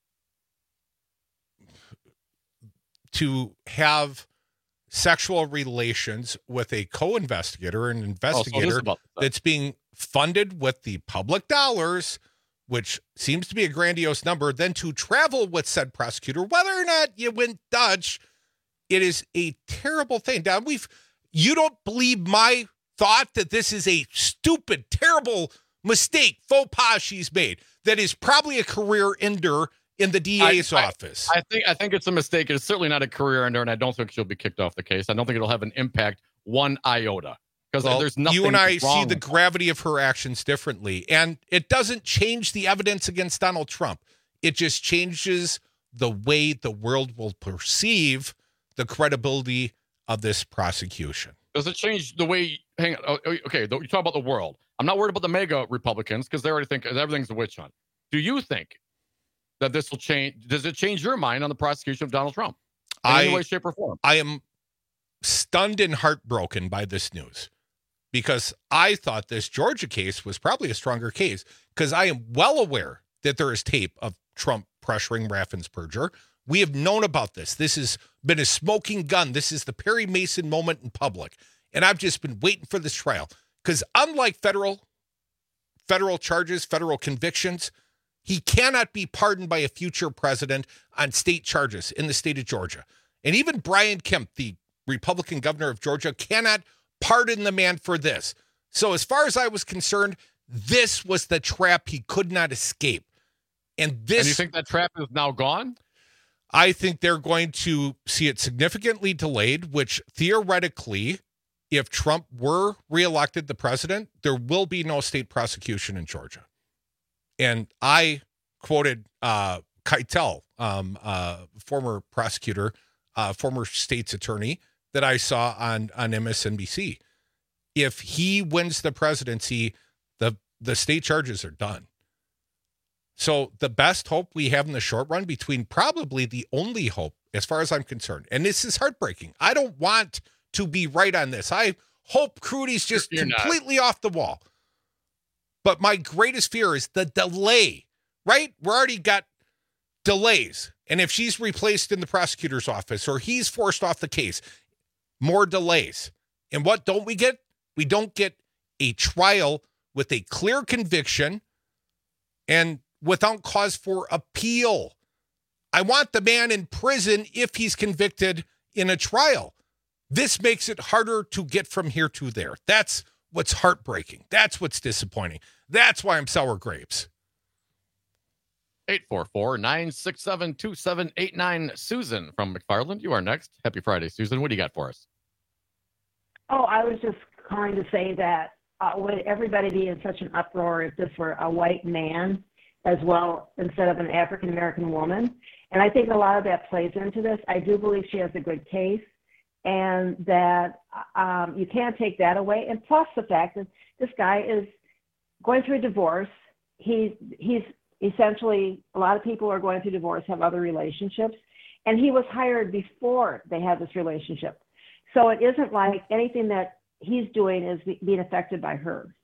To have sexual relations with a co-investigator, an investigator oh, so that's being funded with the public dollars, which seems to be a grandiose number, then to travel with said prosecutor, whether or not you went Dutch, it is a terrible thing. Now, we've you don't believe my thought that this is a stupid, terrible mistake, faux pas she's made, that is probably a career ender in the D A's I, office. I, I think I think it's a mistake. It's certainly not a career ender, and I don't think she'll be kicked off the case. I don't think it'll have an impact one iota. Because well, there's nothing you and I see the gravity of her actions differently. And it doesn't change the evidence against Donald Trump. It just changes the way the world will perceive the credibility of this prosecution. Does it change the way, hang on, okay, you talk about the world. I'm not worried about the mega Republicans because they already think everything's a witch hunt. Do you think that this will change? Does it change your mind on the prosecution of Donald Trump in I, any way, shape, or form? I am stunned and heartbroken by this news because I thought this Georgia case was probably a stronger case because I am well aware that there is tape of Trump pressuring Raffensperger. We have known about this. This has been a smoking gun. This is the Perry Mason moment in public. And I've just been waiting for this trial because unlike federal federal charges, federal convictions, he cannot be pardoned by a future president on state charges in the state of Georgia. And even Brian Kemp, the Republican governor of Georgia, cannot pardon the man for this. So as far as I was concerned, this was the trap he could not escape. And this. And you think that trap is now gone? I think they're going to see it significantly delayed, which theoretically, if Trump were reelected the president, there will be no state prosecution in Georgia. And I quoted uh, Keitel, um, uh, former prosecutor, uh, former state's attorney that I saw on, on M S N B C. If he wins the presidency, the, the state charges are done. So the best hope we have in the short run, between probably the only hope, as far as I'm concerned, and this is heartbreaking. I don't want to be right on this. I hope Crudy's just You're completely not. off the wall. But my greatest fear is the delay, right? We're already got delays. And if she's replaced in the prosecutor's office or he's forced off the case, more delays. And what don't we get? We don't get a trial with a clear conviction and without cause for appeal. I want the man in prison if he's convicted in a trial. This makes it harder to get from here to there. That's what's heartbreaking. That's what's disappointing. That's why I'm sour grapes. eight four four, nine six seven, two seven eight nine. Susan from McFarland, you are next. Happy Friday, Susan. What do you got for us? Oh, I was just calling to say that uh, would everybody be in such an uproar if this were a white man as well instead of an African-American woman? And I think a lot of that plays into this. I do believe she has a good case, and that um, you can't take that away. And plus the fact that this guy is going through a divorce. He's, he's essentially, a lot of people who are going through divorce have other relationships, and he was hired before they had this relationship. So it isn't like anything that he's doing is being affected by her.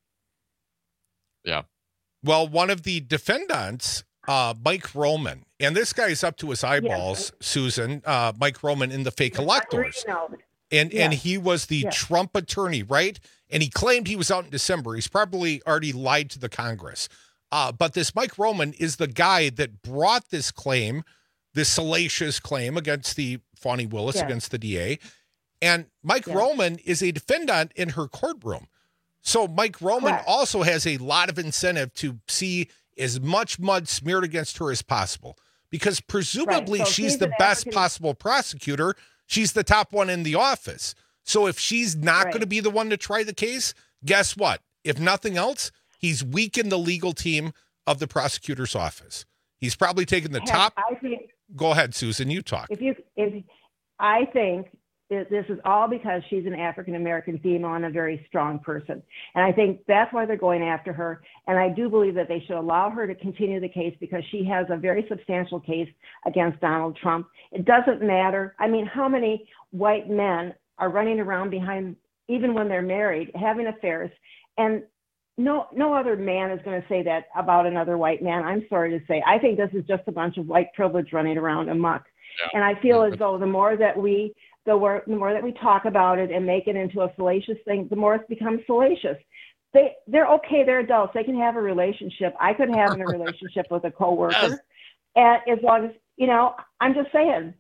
Yeah. Well, one of the defendants, uh, Mike Roman, and this guy's up to his eyeballs, yes. Susan, uh, Mike Roman in the fake electors. And yes. and he was the yes. Trump attorney, right? And he claimed he was out in December. He's probably already lied to the Congress. Uh, but this Mike Roman is the guy that brought this claim, this salacious claim against the Fani Willis, yes. against the D A. And Mike yes. Roman is a defendant in her courtroom. So Mike Roman Correct. also has a lot of incentive to see as much mud smeared against her as possible, because presumably right. so she's the best African- possible prosecutor. She's the top one in the office. So if she's not right. going to be the one to try the case, guess what? If nothing else, he's weakened the legal team of the prosecutor's office. He's probably taken the top. I think, Go ahead, Susan, you talk. If you, if I think this is all because she's an African-American female and a very strong person. And I think that's why they're going after her. And I do believe that they should allow her to continue the case because she has a very substantial case against Donald Trump. It doesn't matter. I mean, how many white men are running around behind, even when they're married, having affairs? And no, no other man is going to say that about another white man. I'm sorry to say. I think this is just a bunch of white privilege running around amok. Yeah. And I feel as though the more that we The more, the more that we talk about it and make it into a salacious thing, the more it becomes salacious. They, they're okay. They're adults. They can have a relationship. I could have a relationship with a coworker. Yes. And as long as, you know, I'm just saying,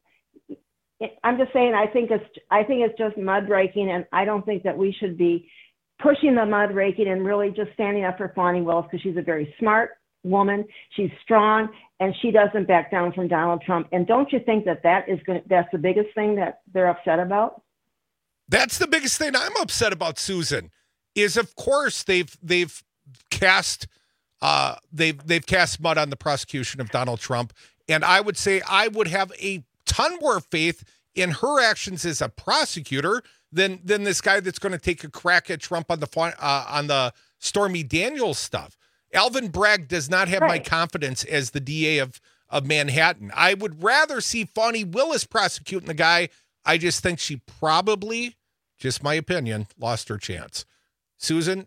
I'm just saying, I think it's, I think it's just mud raking. And I don't think that we should be pushing the mud raking and really just standing up for Fani Willis because she's a very smart woman. She's strong, and she doesn't back down from Donald Trump. And don't you think that that is going to, that's the biggest thing that they're upset about? That's the biggest thing I'm upset about, Susan, is of course they've they've cast uh they've they've cast mud on the prosecution of Donald Trump. And I would say I would have a ton more faith in her actions as a prosecutor than than this guy that's going to take a crack at Trump on the uh, on the Stormy Daniels stuff. Alvin Bragg does not have Right. my confidence as the D A of, of Manhattan. I would rather see Fani Willis prosecuting the guy. I just think she probably, just my opinion, lost her chance. Susan,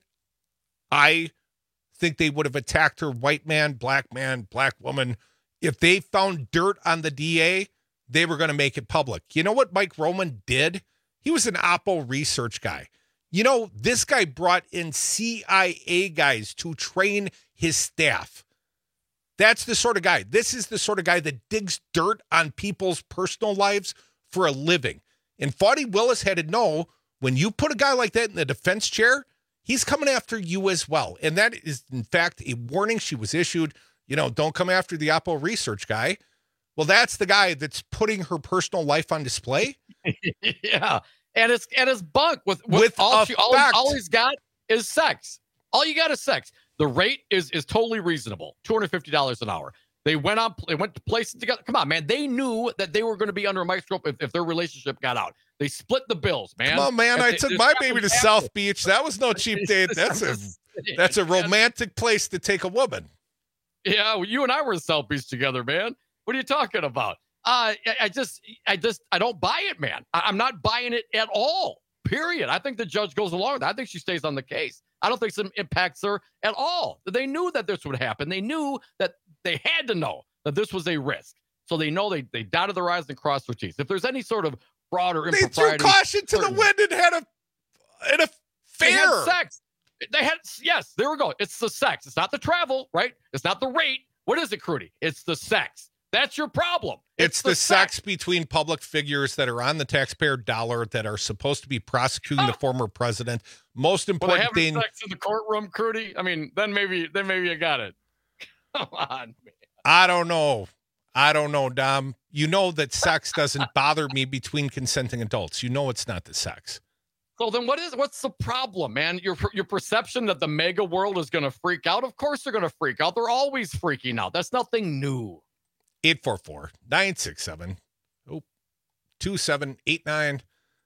I think they would have attacked her white man, black man, black woman. If they found dirt on the D A, they were going to make it public. You know what Mike Roman did? He was an Oppo research guy. You know, this guy brought in C I A guys to train his staff. That's the sort of guy. This is the sort of guy that digs dirt on people's personal lives for a living. And Fani Willis had to know, when you put a guy like that in the defense chair, he's coming after you as well. And that is, in fact, a warning she was issued. You know, don't come after the Oppo research guy. Well, that's the guy that's putting her personal life on display. Yeah. And it's and it's bunk with, with, With all, she, all, effect. all he's got is sex. All you got is sex. The rate is is totally reasonable. two hundred fifty dollars an hour. They went on they went to places together. Come on, man. They knew that they were going to be under a microscope if, if their relationship got out. They split the bills, man. Come on, man. If I they- took this my stuff baby to was South happening. Beach. That was no cheap date. That's a that's a romantic place to take a woman. Yeah, well, you and I were in South Beach together, man. What are you talking about? Uh, I, I just, I just, I don't buy it, man. I, I'm not buying it at all. Period. I think the judge goes along with that. I think she stays on the case. I don't think it impacts her at all. They knew that this would happen. They knew that they had to know that this was a risk. So they know they they dotted their I's and crossed their T's. If there's any sort of fraud or They threw impropriety, caution to the certain- wind and had a and a They had fair. sex. They had, yes, there we go. It's the sex. It's not the travel, right? It's not the rate. What is it, Crudy? It's the sex. That's your problem. It's, the, sex between public figures that are on the taxpayer dollar that are supposed to be prosecuting the former president. Most Well, they important having thing, sex in the courtroom, Crudy. I mean, then maybe, then maybe you got it. Come on, man. I don't know. I don't know, Dom. You know that sex doesn't bother me between consenting adults. You know it's not the sex. So then, what is what's the problem, man? Your your perception that the mega world is going to freak out. Of course, they're going to freak out. They're always freaking out. That's nothing new. eight four four, nine six seven, oh, two seven eight nine.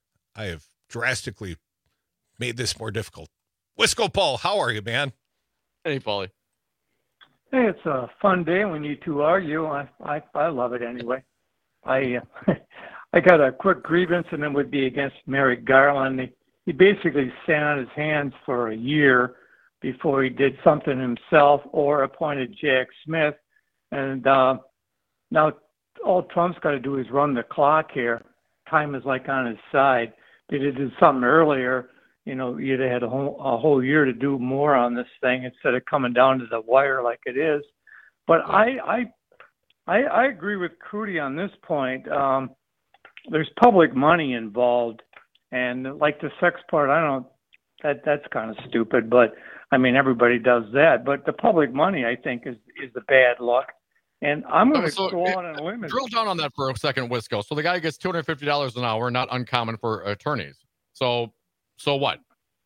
I have drastically made this more difficult. Wisco Paul, how are you, man? Hey, Paulie. Hey, it's a fun day when you two argue. I I, I love it anyway. I uh, I got a quick grievance, and it would be against Merrick Garland. He, he basically sat on his hands for a year before he did something himself or appointed Jack Smith. And uh, now all Trump's got to do is run the clock here. Time is like on his side. If he did something earlier, you know, you'd have had a whole, a whole year to do more on this thing instead of coming down to the wire like it is. But I, I, I, I agree with Crudy on this point. Um, there's public money involved, and like the sex part, I don't. That that's kind of stupid, but I mean everybody does that. But the public money, I think, is is the bad luck. And I'm going to So, go it- on a limb. and- Drill down on that for a second, Wisco. So the guy gets two hundred fifty dollars an hour, not uncommon for attorneys. So, so what?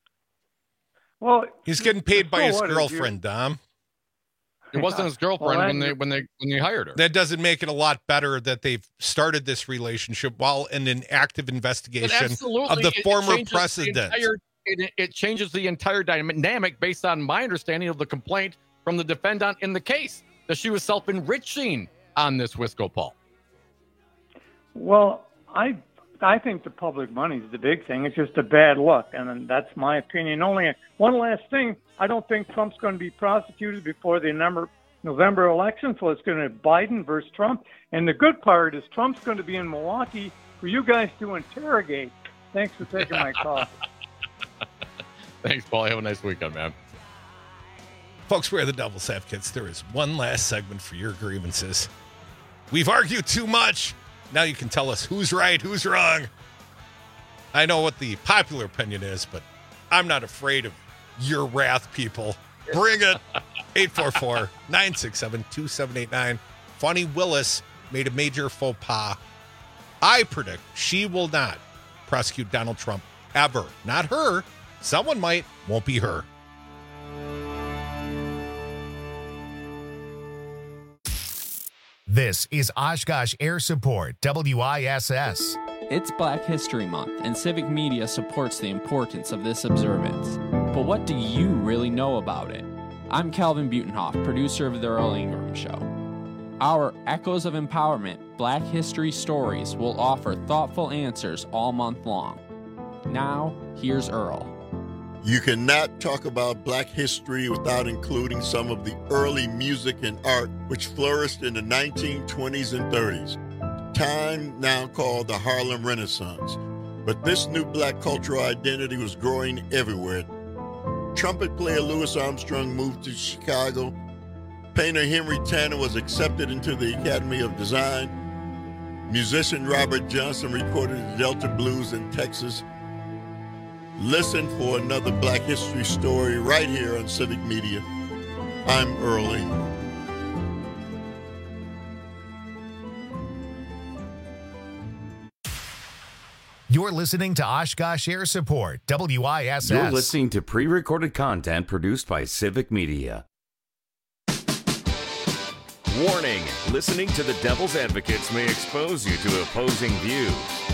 Well, He's getting paid by so his what, is girlfriend, Dom. It wasn't his girlfriend Well, when that- they when they when they hired her. That doesn't make it a lot better that they've started this relationship while in an active But investigation absolutely, of the it- it former changes the president. entire- it, it changes the entire dynamic based on my understanding of the complaint from the defendant in the case that she was self-enriching on this Wisco Paul. Well, I I think the public money is the big thing. It's just a bad luck, and then that's my opinion. Only one last thing: I don't think Trump's going to be prosecuted before the November November election, so it's going to be Biden versus Trump. And the good part is Trump's going to be in Milwaukee for you guys to interrogate. Thanks for taking my call. Thanks, Paul. Have a nice weekend, man. Folks, we're the Devil's Advocates. There is one last segment for your grievances. We've argued too much. Now you can tell us who's right, who's wrong. I know what the popular opinion is, but I'm not afraid of your wrath, people. Bring it. eight four four, nine six seven, two seven eight nine. Fani Willis made a major faux pas. I predict she will not prosecute Donald Trump ever. Not her. Someone might. Won't be her. This is Oshkosh Air Support, W I S S. It's Black History Month, and Civic Media supports the importance of this observance. But what do you really know about it? I'm Calvin Butenhoff, producer of The Earl Ingram Show. Our Echoes of Empowerment Black History Stories will offer thoughtful answers all month long. Now, here's Earl. You cannot talk about Black history without including some of the early music and art which flourished in the nineteen twenties and thirties, time now called the Harlem Renaissance. But this new Black cultural identity was growing everywhere. Trumpet player Louis Armstrong moved to Chicago. Painter Henry Tanner was accepted into the Academy of Design. Musician Robert Johnson recorded the Delta Blues in Texas. Listen for another Black history story right here on Civic Media. I'm Earl Ingram. You're listening to Oshkosh Air Support, W I S S. You're listening to pre-recorded content produced by Civic Media. Warning, listening to the Devil's Advocates may expose you to opposing views.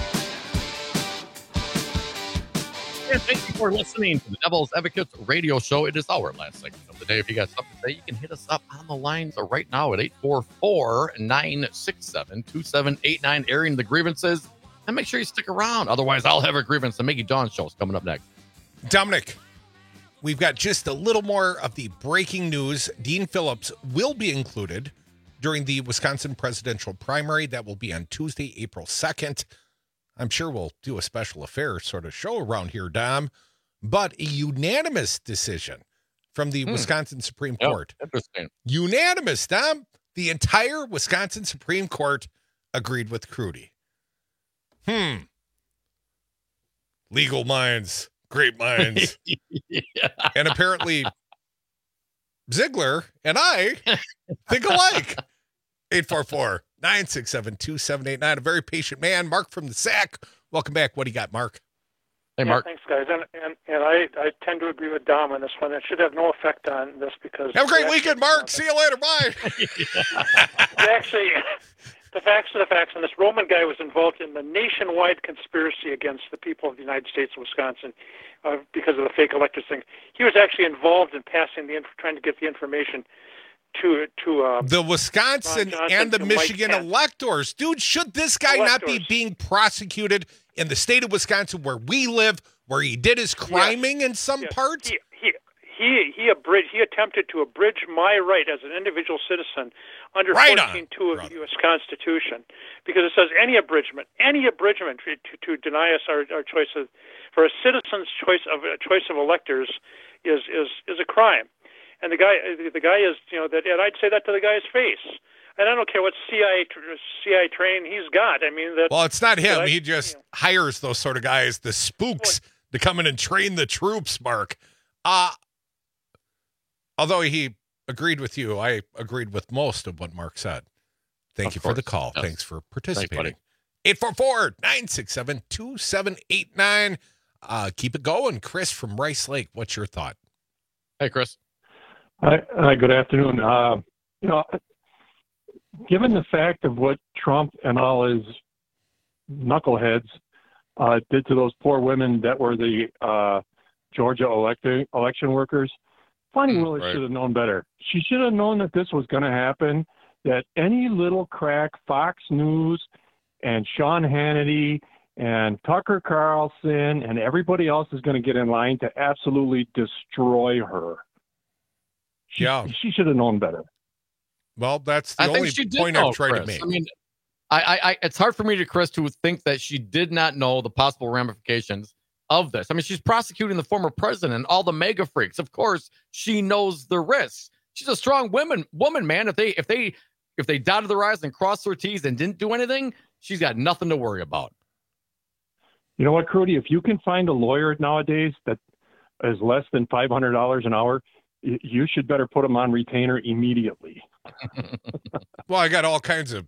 And thank you for listening to the Devil's Advocates radio show. It is our last segment of the day. If you got something to say, you can hit us up on the lines right now at eight four four, nine six seven, two seven eight nine, airing the grievances. And make sure you stick around. Otherwise, I'll have a grievance. The Mickey Dawn show is coming up next. Dominic, we've got just a little more of the breaking news. Dean Phillips will be included during the Wisconsin presidential primary. That will be on Tuesday, April second. I'm sure we'll do a special affairs sort of show around here, Dom. But a unanimous decision from the hmm. Wisconsin Supreme yep, Court. Interesting. Unanimous, Dom. The entire Wisconsin Supreme Court agreed with Crudy. Hmm. Legal minds, great minds. yeah. And apparently Ziegler and I think alike. eight four four, nine six seven, two seven eight nine. A very patient man. Mark from the S A C. Welcome back. What do you got, Mark? Hey, yeah, Mark. Thanks, guys. And and, and I, I tend to agree with Dom on this one. It should have no effect on this because... Have a great weekend, Mark. See you later. Bye. Actually... The facts are the facts, and this Roman guy was involved in the nationwide conspiracy against the people of the United States of Wisconsin uh, because of the fake electors thing. He was actually involved in passing the, inf- trying to get the information to to uh, the Wisconsin and the Michigan electors. Dude, should this guy electors. not be being prosecuted in the state of Wisconsin where we live, where he did his criming yes. in some yes. parts? He, he, he, he, abridged, he attempted to abridge my right as an individual citizen under right fourteen two of the U S Constitution, because it says any abridgment, any abridgment to, to, to deny us our, our choice of, for a citizen's choice of a choice of electors is is is a crime. And the guy, the guy is, you know, that, and I'd say that to the guy's face. And I don't care what C I A C I A training he's got. I mean, that. Well, it's not him. I, he just you know. hires those sort of guys, the spooks, well, to come in and train the troops. Mark, uh although he agreed with you, I agreed with most of what Mark said. Thank of you course. for the call. Yes. Thanks for participating. eight four four, nine six seven, two seven eight nine. Uh, keep it going. Chris from Rice Lake, what's your thought? Hey, Chris. Hi, hi good afternoon. Uh, you know, given the fact of what Trump and all his knuckleheads uh, did to those poor women that were the uh, Georgia elect- election workers, Bonnie Willis right. should have known better. She should have known that this was going to happen, that any little crack, Fox News and Sean Hannity and Tucker Carlson and everybody else is going to get in line to absolutely destroy her. She, yeah. She should have known better. Well, that's the I only think she did point know, I've tried Chris. to make. I mean, I, I, it's hard for me to, Chris, to think that she did not know the possible ramifications of this. I mean, she's prosecuting the former president and all the mega freaks. Of course, she knows the risks. She's a strong woman, woman, man. If they, if they, if they dotted their I's and crossed their T's and didn't do anything, she's got nothing to worry about. You know what, Crudy? If you can find a lawyer nowadays that is less than five hundred dollars an hour, you should better put them on retainer immediately. Well, I got all kinds of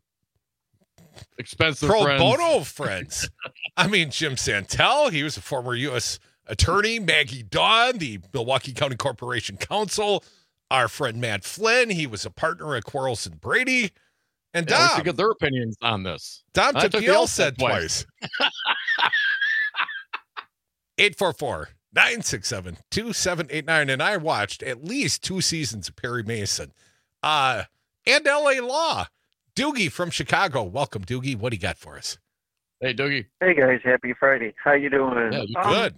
expensive pro friends. bono friends. I mean, Jim Santel, he was a former U S attorney. Maggie Dawn, the Milwaukee County Corporation Counsel. Our friend Matt Flynn, he was a partner at Quarles and Brady. And yeah, Dom. we should get their opinions on this. Dom Tapiel said twice. eight four four, nine six seven, two seven eight nine. And I watched at least two seasons of Perry Mason uh, and L A Law. Doogie from Chicago. Welcome, Doogie. What do you got for us? Hey, Doogie. Hey, guys. Happy Friday. How you doing? Yeah, you um, good.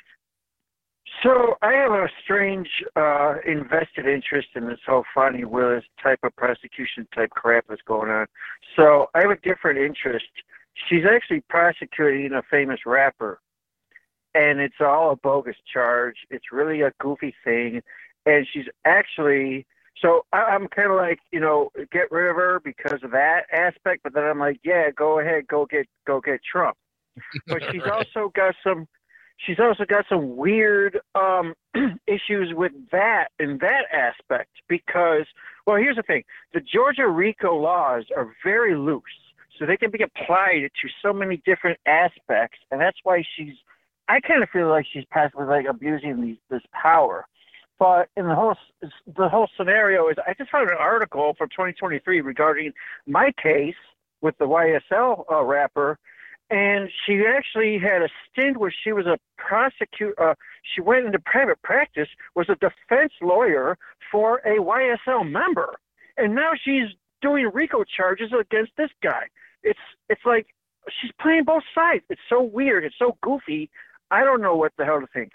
So I have a strange uh, invested interest in this whole Fani Willis type of prosecution type crap that's going on. So I have a different interest. She's actually prosecuting a famous rapper, and it's all a bogus charge. It's really a goofy thing, and she's actually so I, I'm kind of like, you know, get rid of her because of that aspect. But then I'm like, yeah, go ahead, go get go get Trump. But she's Right. also got some. She's also got some weird um, issues with that in that aspect because, well, here's the thing. The Georgia RICO laws are very loose, so they can be applied to so many different aspects, and that's why she's, I kind of feel like she's possibly like abusing these, this power. But in the whole, the whole scenario is, I just found an article from twenty twenty-three regarding my case with the Y S L uh, rapper. And she actually had a stint where she was a prosecutor. Uh, she went into private practice, was a defense lawyer for a Y S L member, and now she's doing RICO charges against this guy. It's it's like she's playing both sides. It's so weird. It's so goofy. I don't know what the hell to think.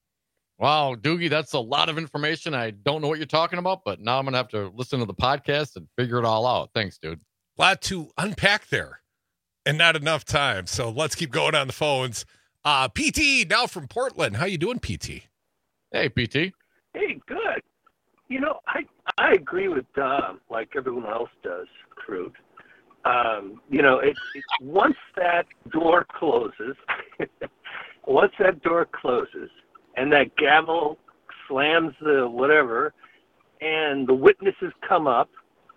Wow, Doogie, that's a lot of information. I don't know what you're talking about, but now I'm going to have to listen to the podcast and figure it all out. Thanks, dude. A lot to unpack there. And not enough time, so let's keep going on the phones. Uh, P T, now from Portland. How you doing, P T? Hey, P T. Hey, good. You know, I I agree with Dom, like everyone else does, Crude. Um, you know, it, it, once that door closes, once that door closes, and that gavel slams the whatever, and the witnesses come up,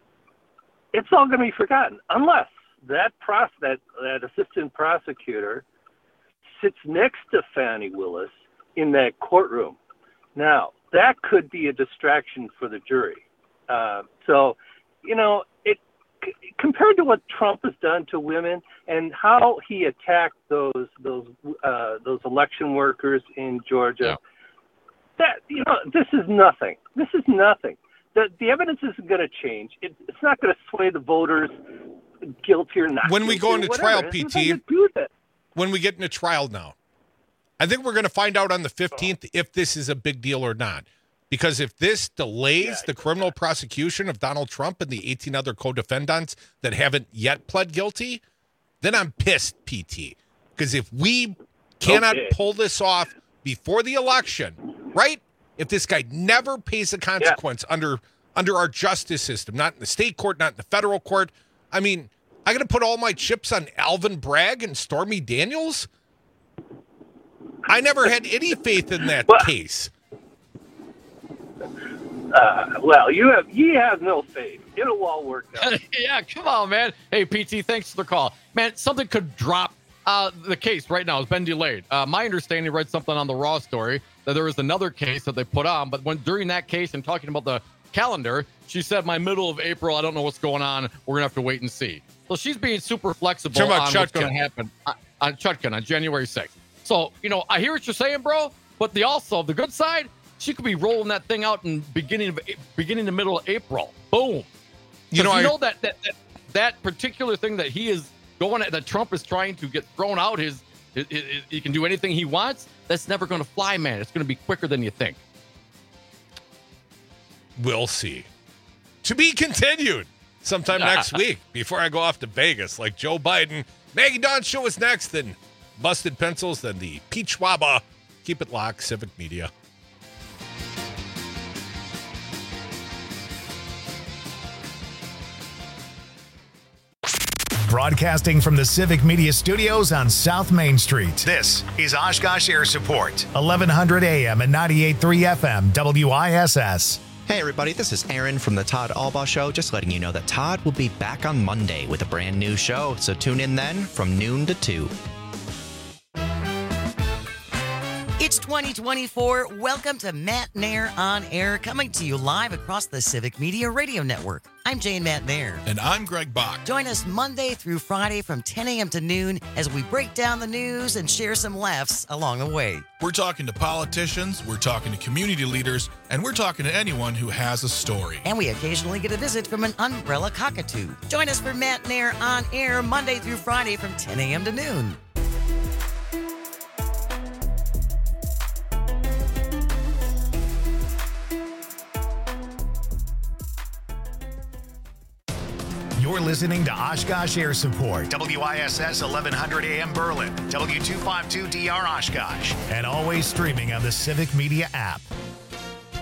it's all going to be forgotten, unless that pros- that that assistant prosecutor sits next to Fani Willis in that courtroom. Now, that could be a distraction for the jury. Uh, so, you know, it c- compared to what Trump has done to women and how he attacked those those uh, those election workers in Georgia, yeah. that you know, this is nothing. This is nothing. The the evidence isn't going to change. It, it's not going to sway the voters. Guilty or not. When we go into whatever. trial, P T, when we get into trial now, I think we're going to find out on the fifteenth if this is a big deal or not. Because if this delays yeah, the criminal yeah. prosecution of Donald Trump and the eighteen other co-defendants that haven't yet pled guilty, then I'm pissed, P T. Because if we cannot okay. pull this off before the election, right? If this guy never pays a consequence yeah. under under our justice system, not in the state court, not in the federal court, I mean, I got to put all my chips on Alvin Bragg and Stormy Daniels? I never had any faith in that well, case. Uh, well, you have you have no faith. It'll all work out. Yeah, come on, man. Hey, P T, thanks for the call. Man, something could drop. Uh, the case right now has been delayed. Uh, my understanding, read something on the Raw story that there was another case that they put on, but when during that case and talking about the calendar, she said, my middle of April, I don't know what's going on. We're going to have to wait and see. So she's being super flexible on Chutkin. what's going to happen on, on Chutkin on January sixth. So, you know, I hear what you're saying, bro, but the also, the good side, she could be rolling that thing out in beginning of beginning to middle of April. Boom. You know, you I, know that, that that that particular thing that he is going at, that Trump is trying to get thrown out, his, his, his he can do anything he wants. That's never going to fly, man. It's going to be quicker than you think. We'll see. To be continued sometime next week before I go off to Vegas like Joe Biden. Maggie Dawn show is next, then Busted Pencils, then the Peach Waba. Keep it locked, Civic Media. Broadcasting from the Civic Media Studios on South Main Street. This is Oshkosh Air Support, eleven hundred A M and ninety-eight point three F M, W I S S. Hey everybody, this is Aaron from the Todd Albaugh Show, just letting you know that Todd will be back on Monday with a brand new show, so tune in then from noon to two. It's twenty twenty-four. Welcome to Matt Nair on Air, coming to you live across the Civic Media Radio Network. I'm Jane Matt Nair. And I'm Greg Bach. Join us Monday through Friday from ten a.m. to noon as we break down the news and share some laughs along the way. We're talking to politicians, we're talking to community leaders, and we're talking to anyone who has a story. And we occasionally get a visit from an umbrella cockatoo. Join us for Matt Nair on Air Monday through Friday from ten a.m. to noon. You're listening to Oshkosh Air Support, W I S S eleven hundred A M Berlin, W two fifty-two D R Oshkosh, and always streaming on the Civic Media app.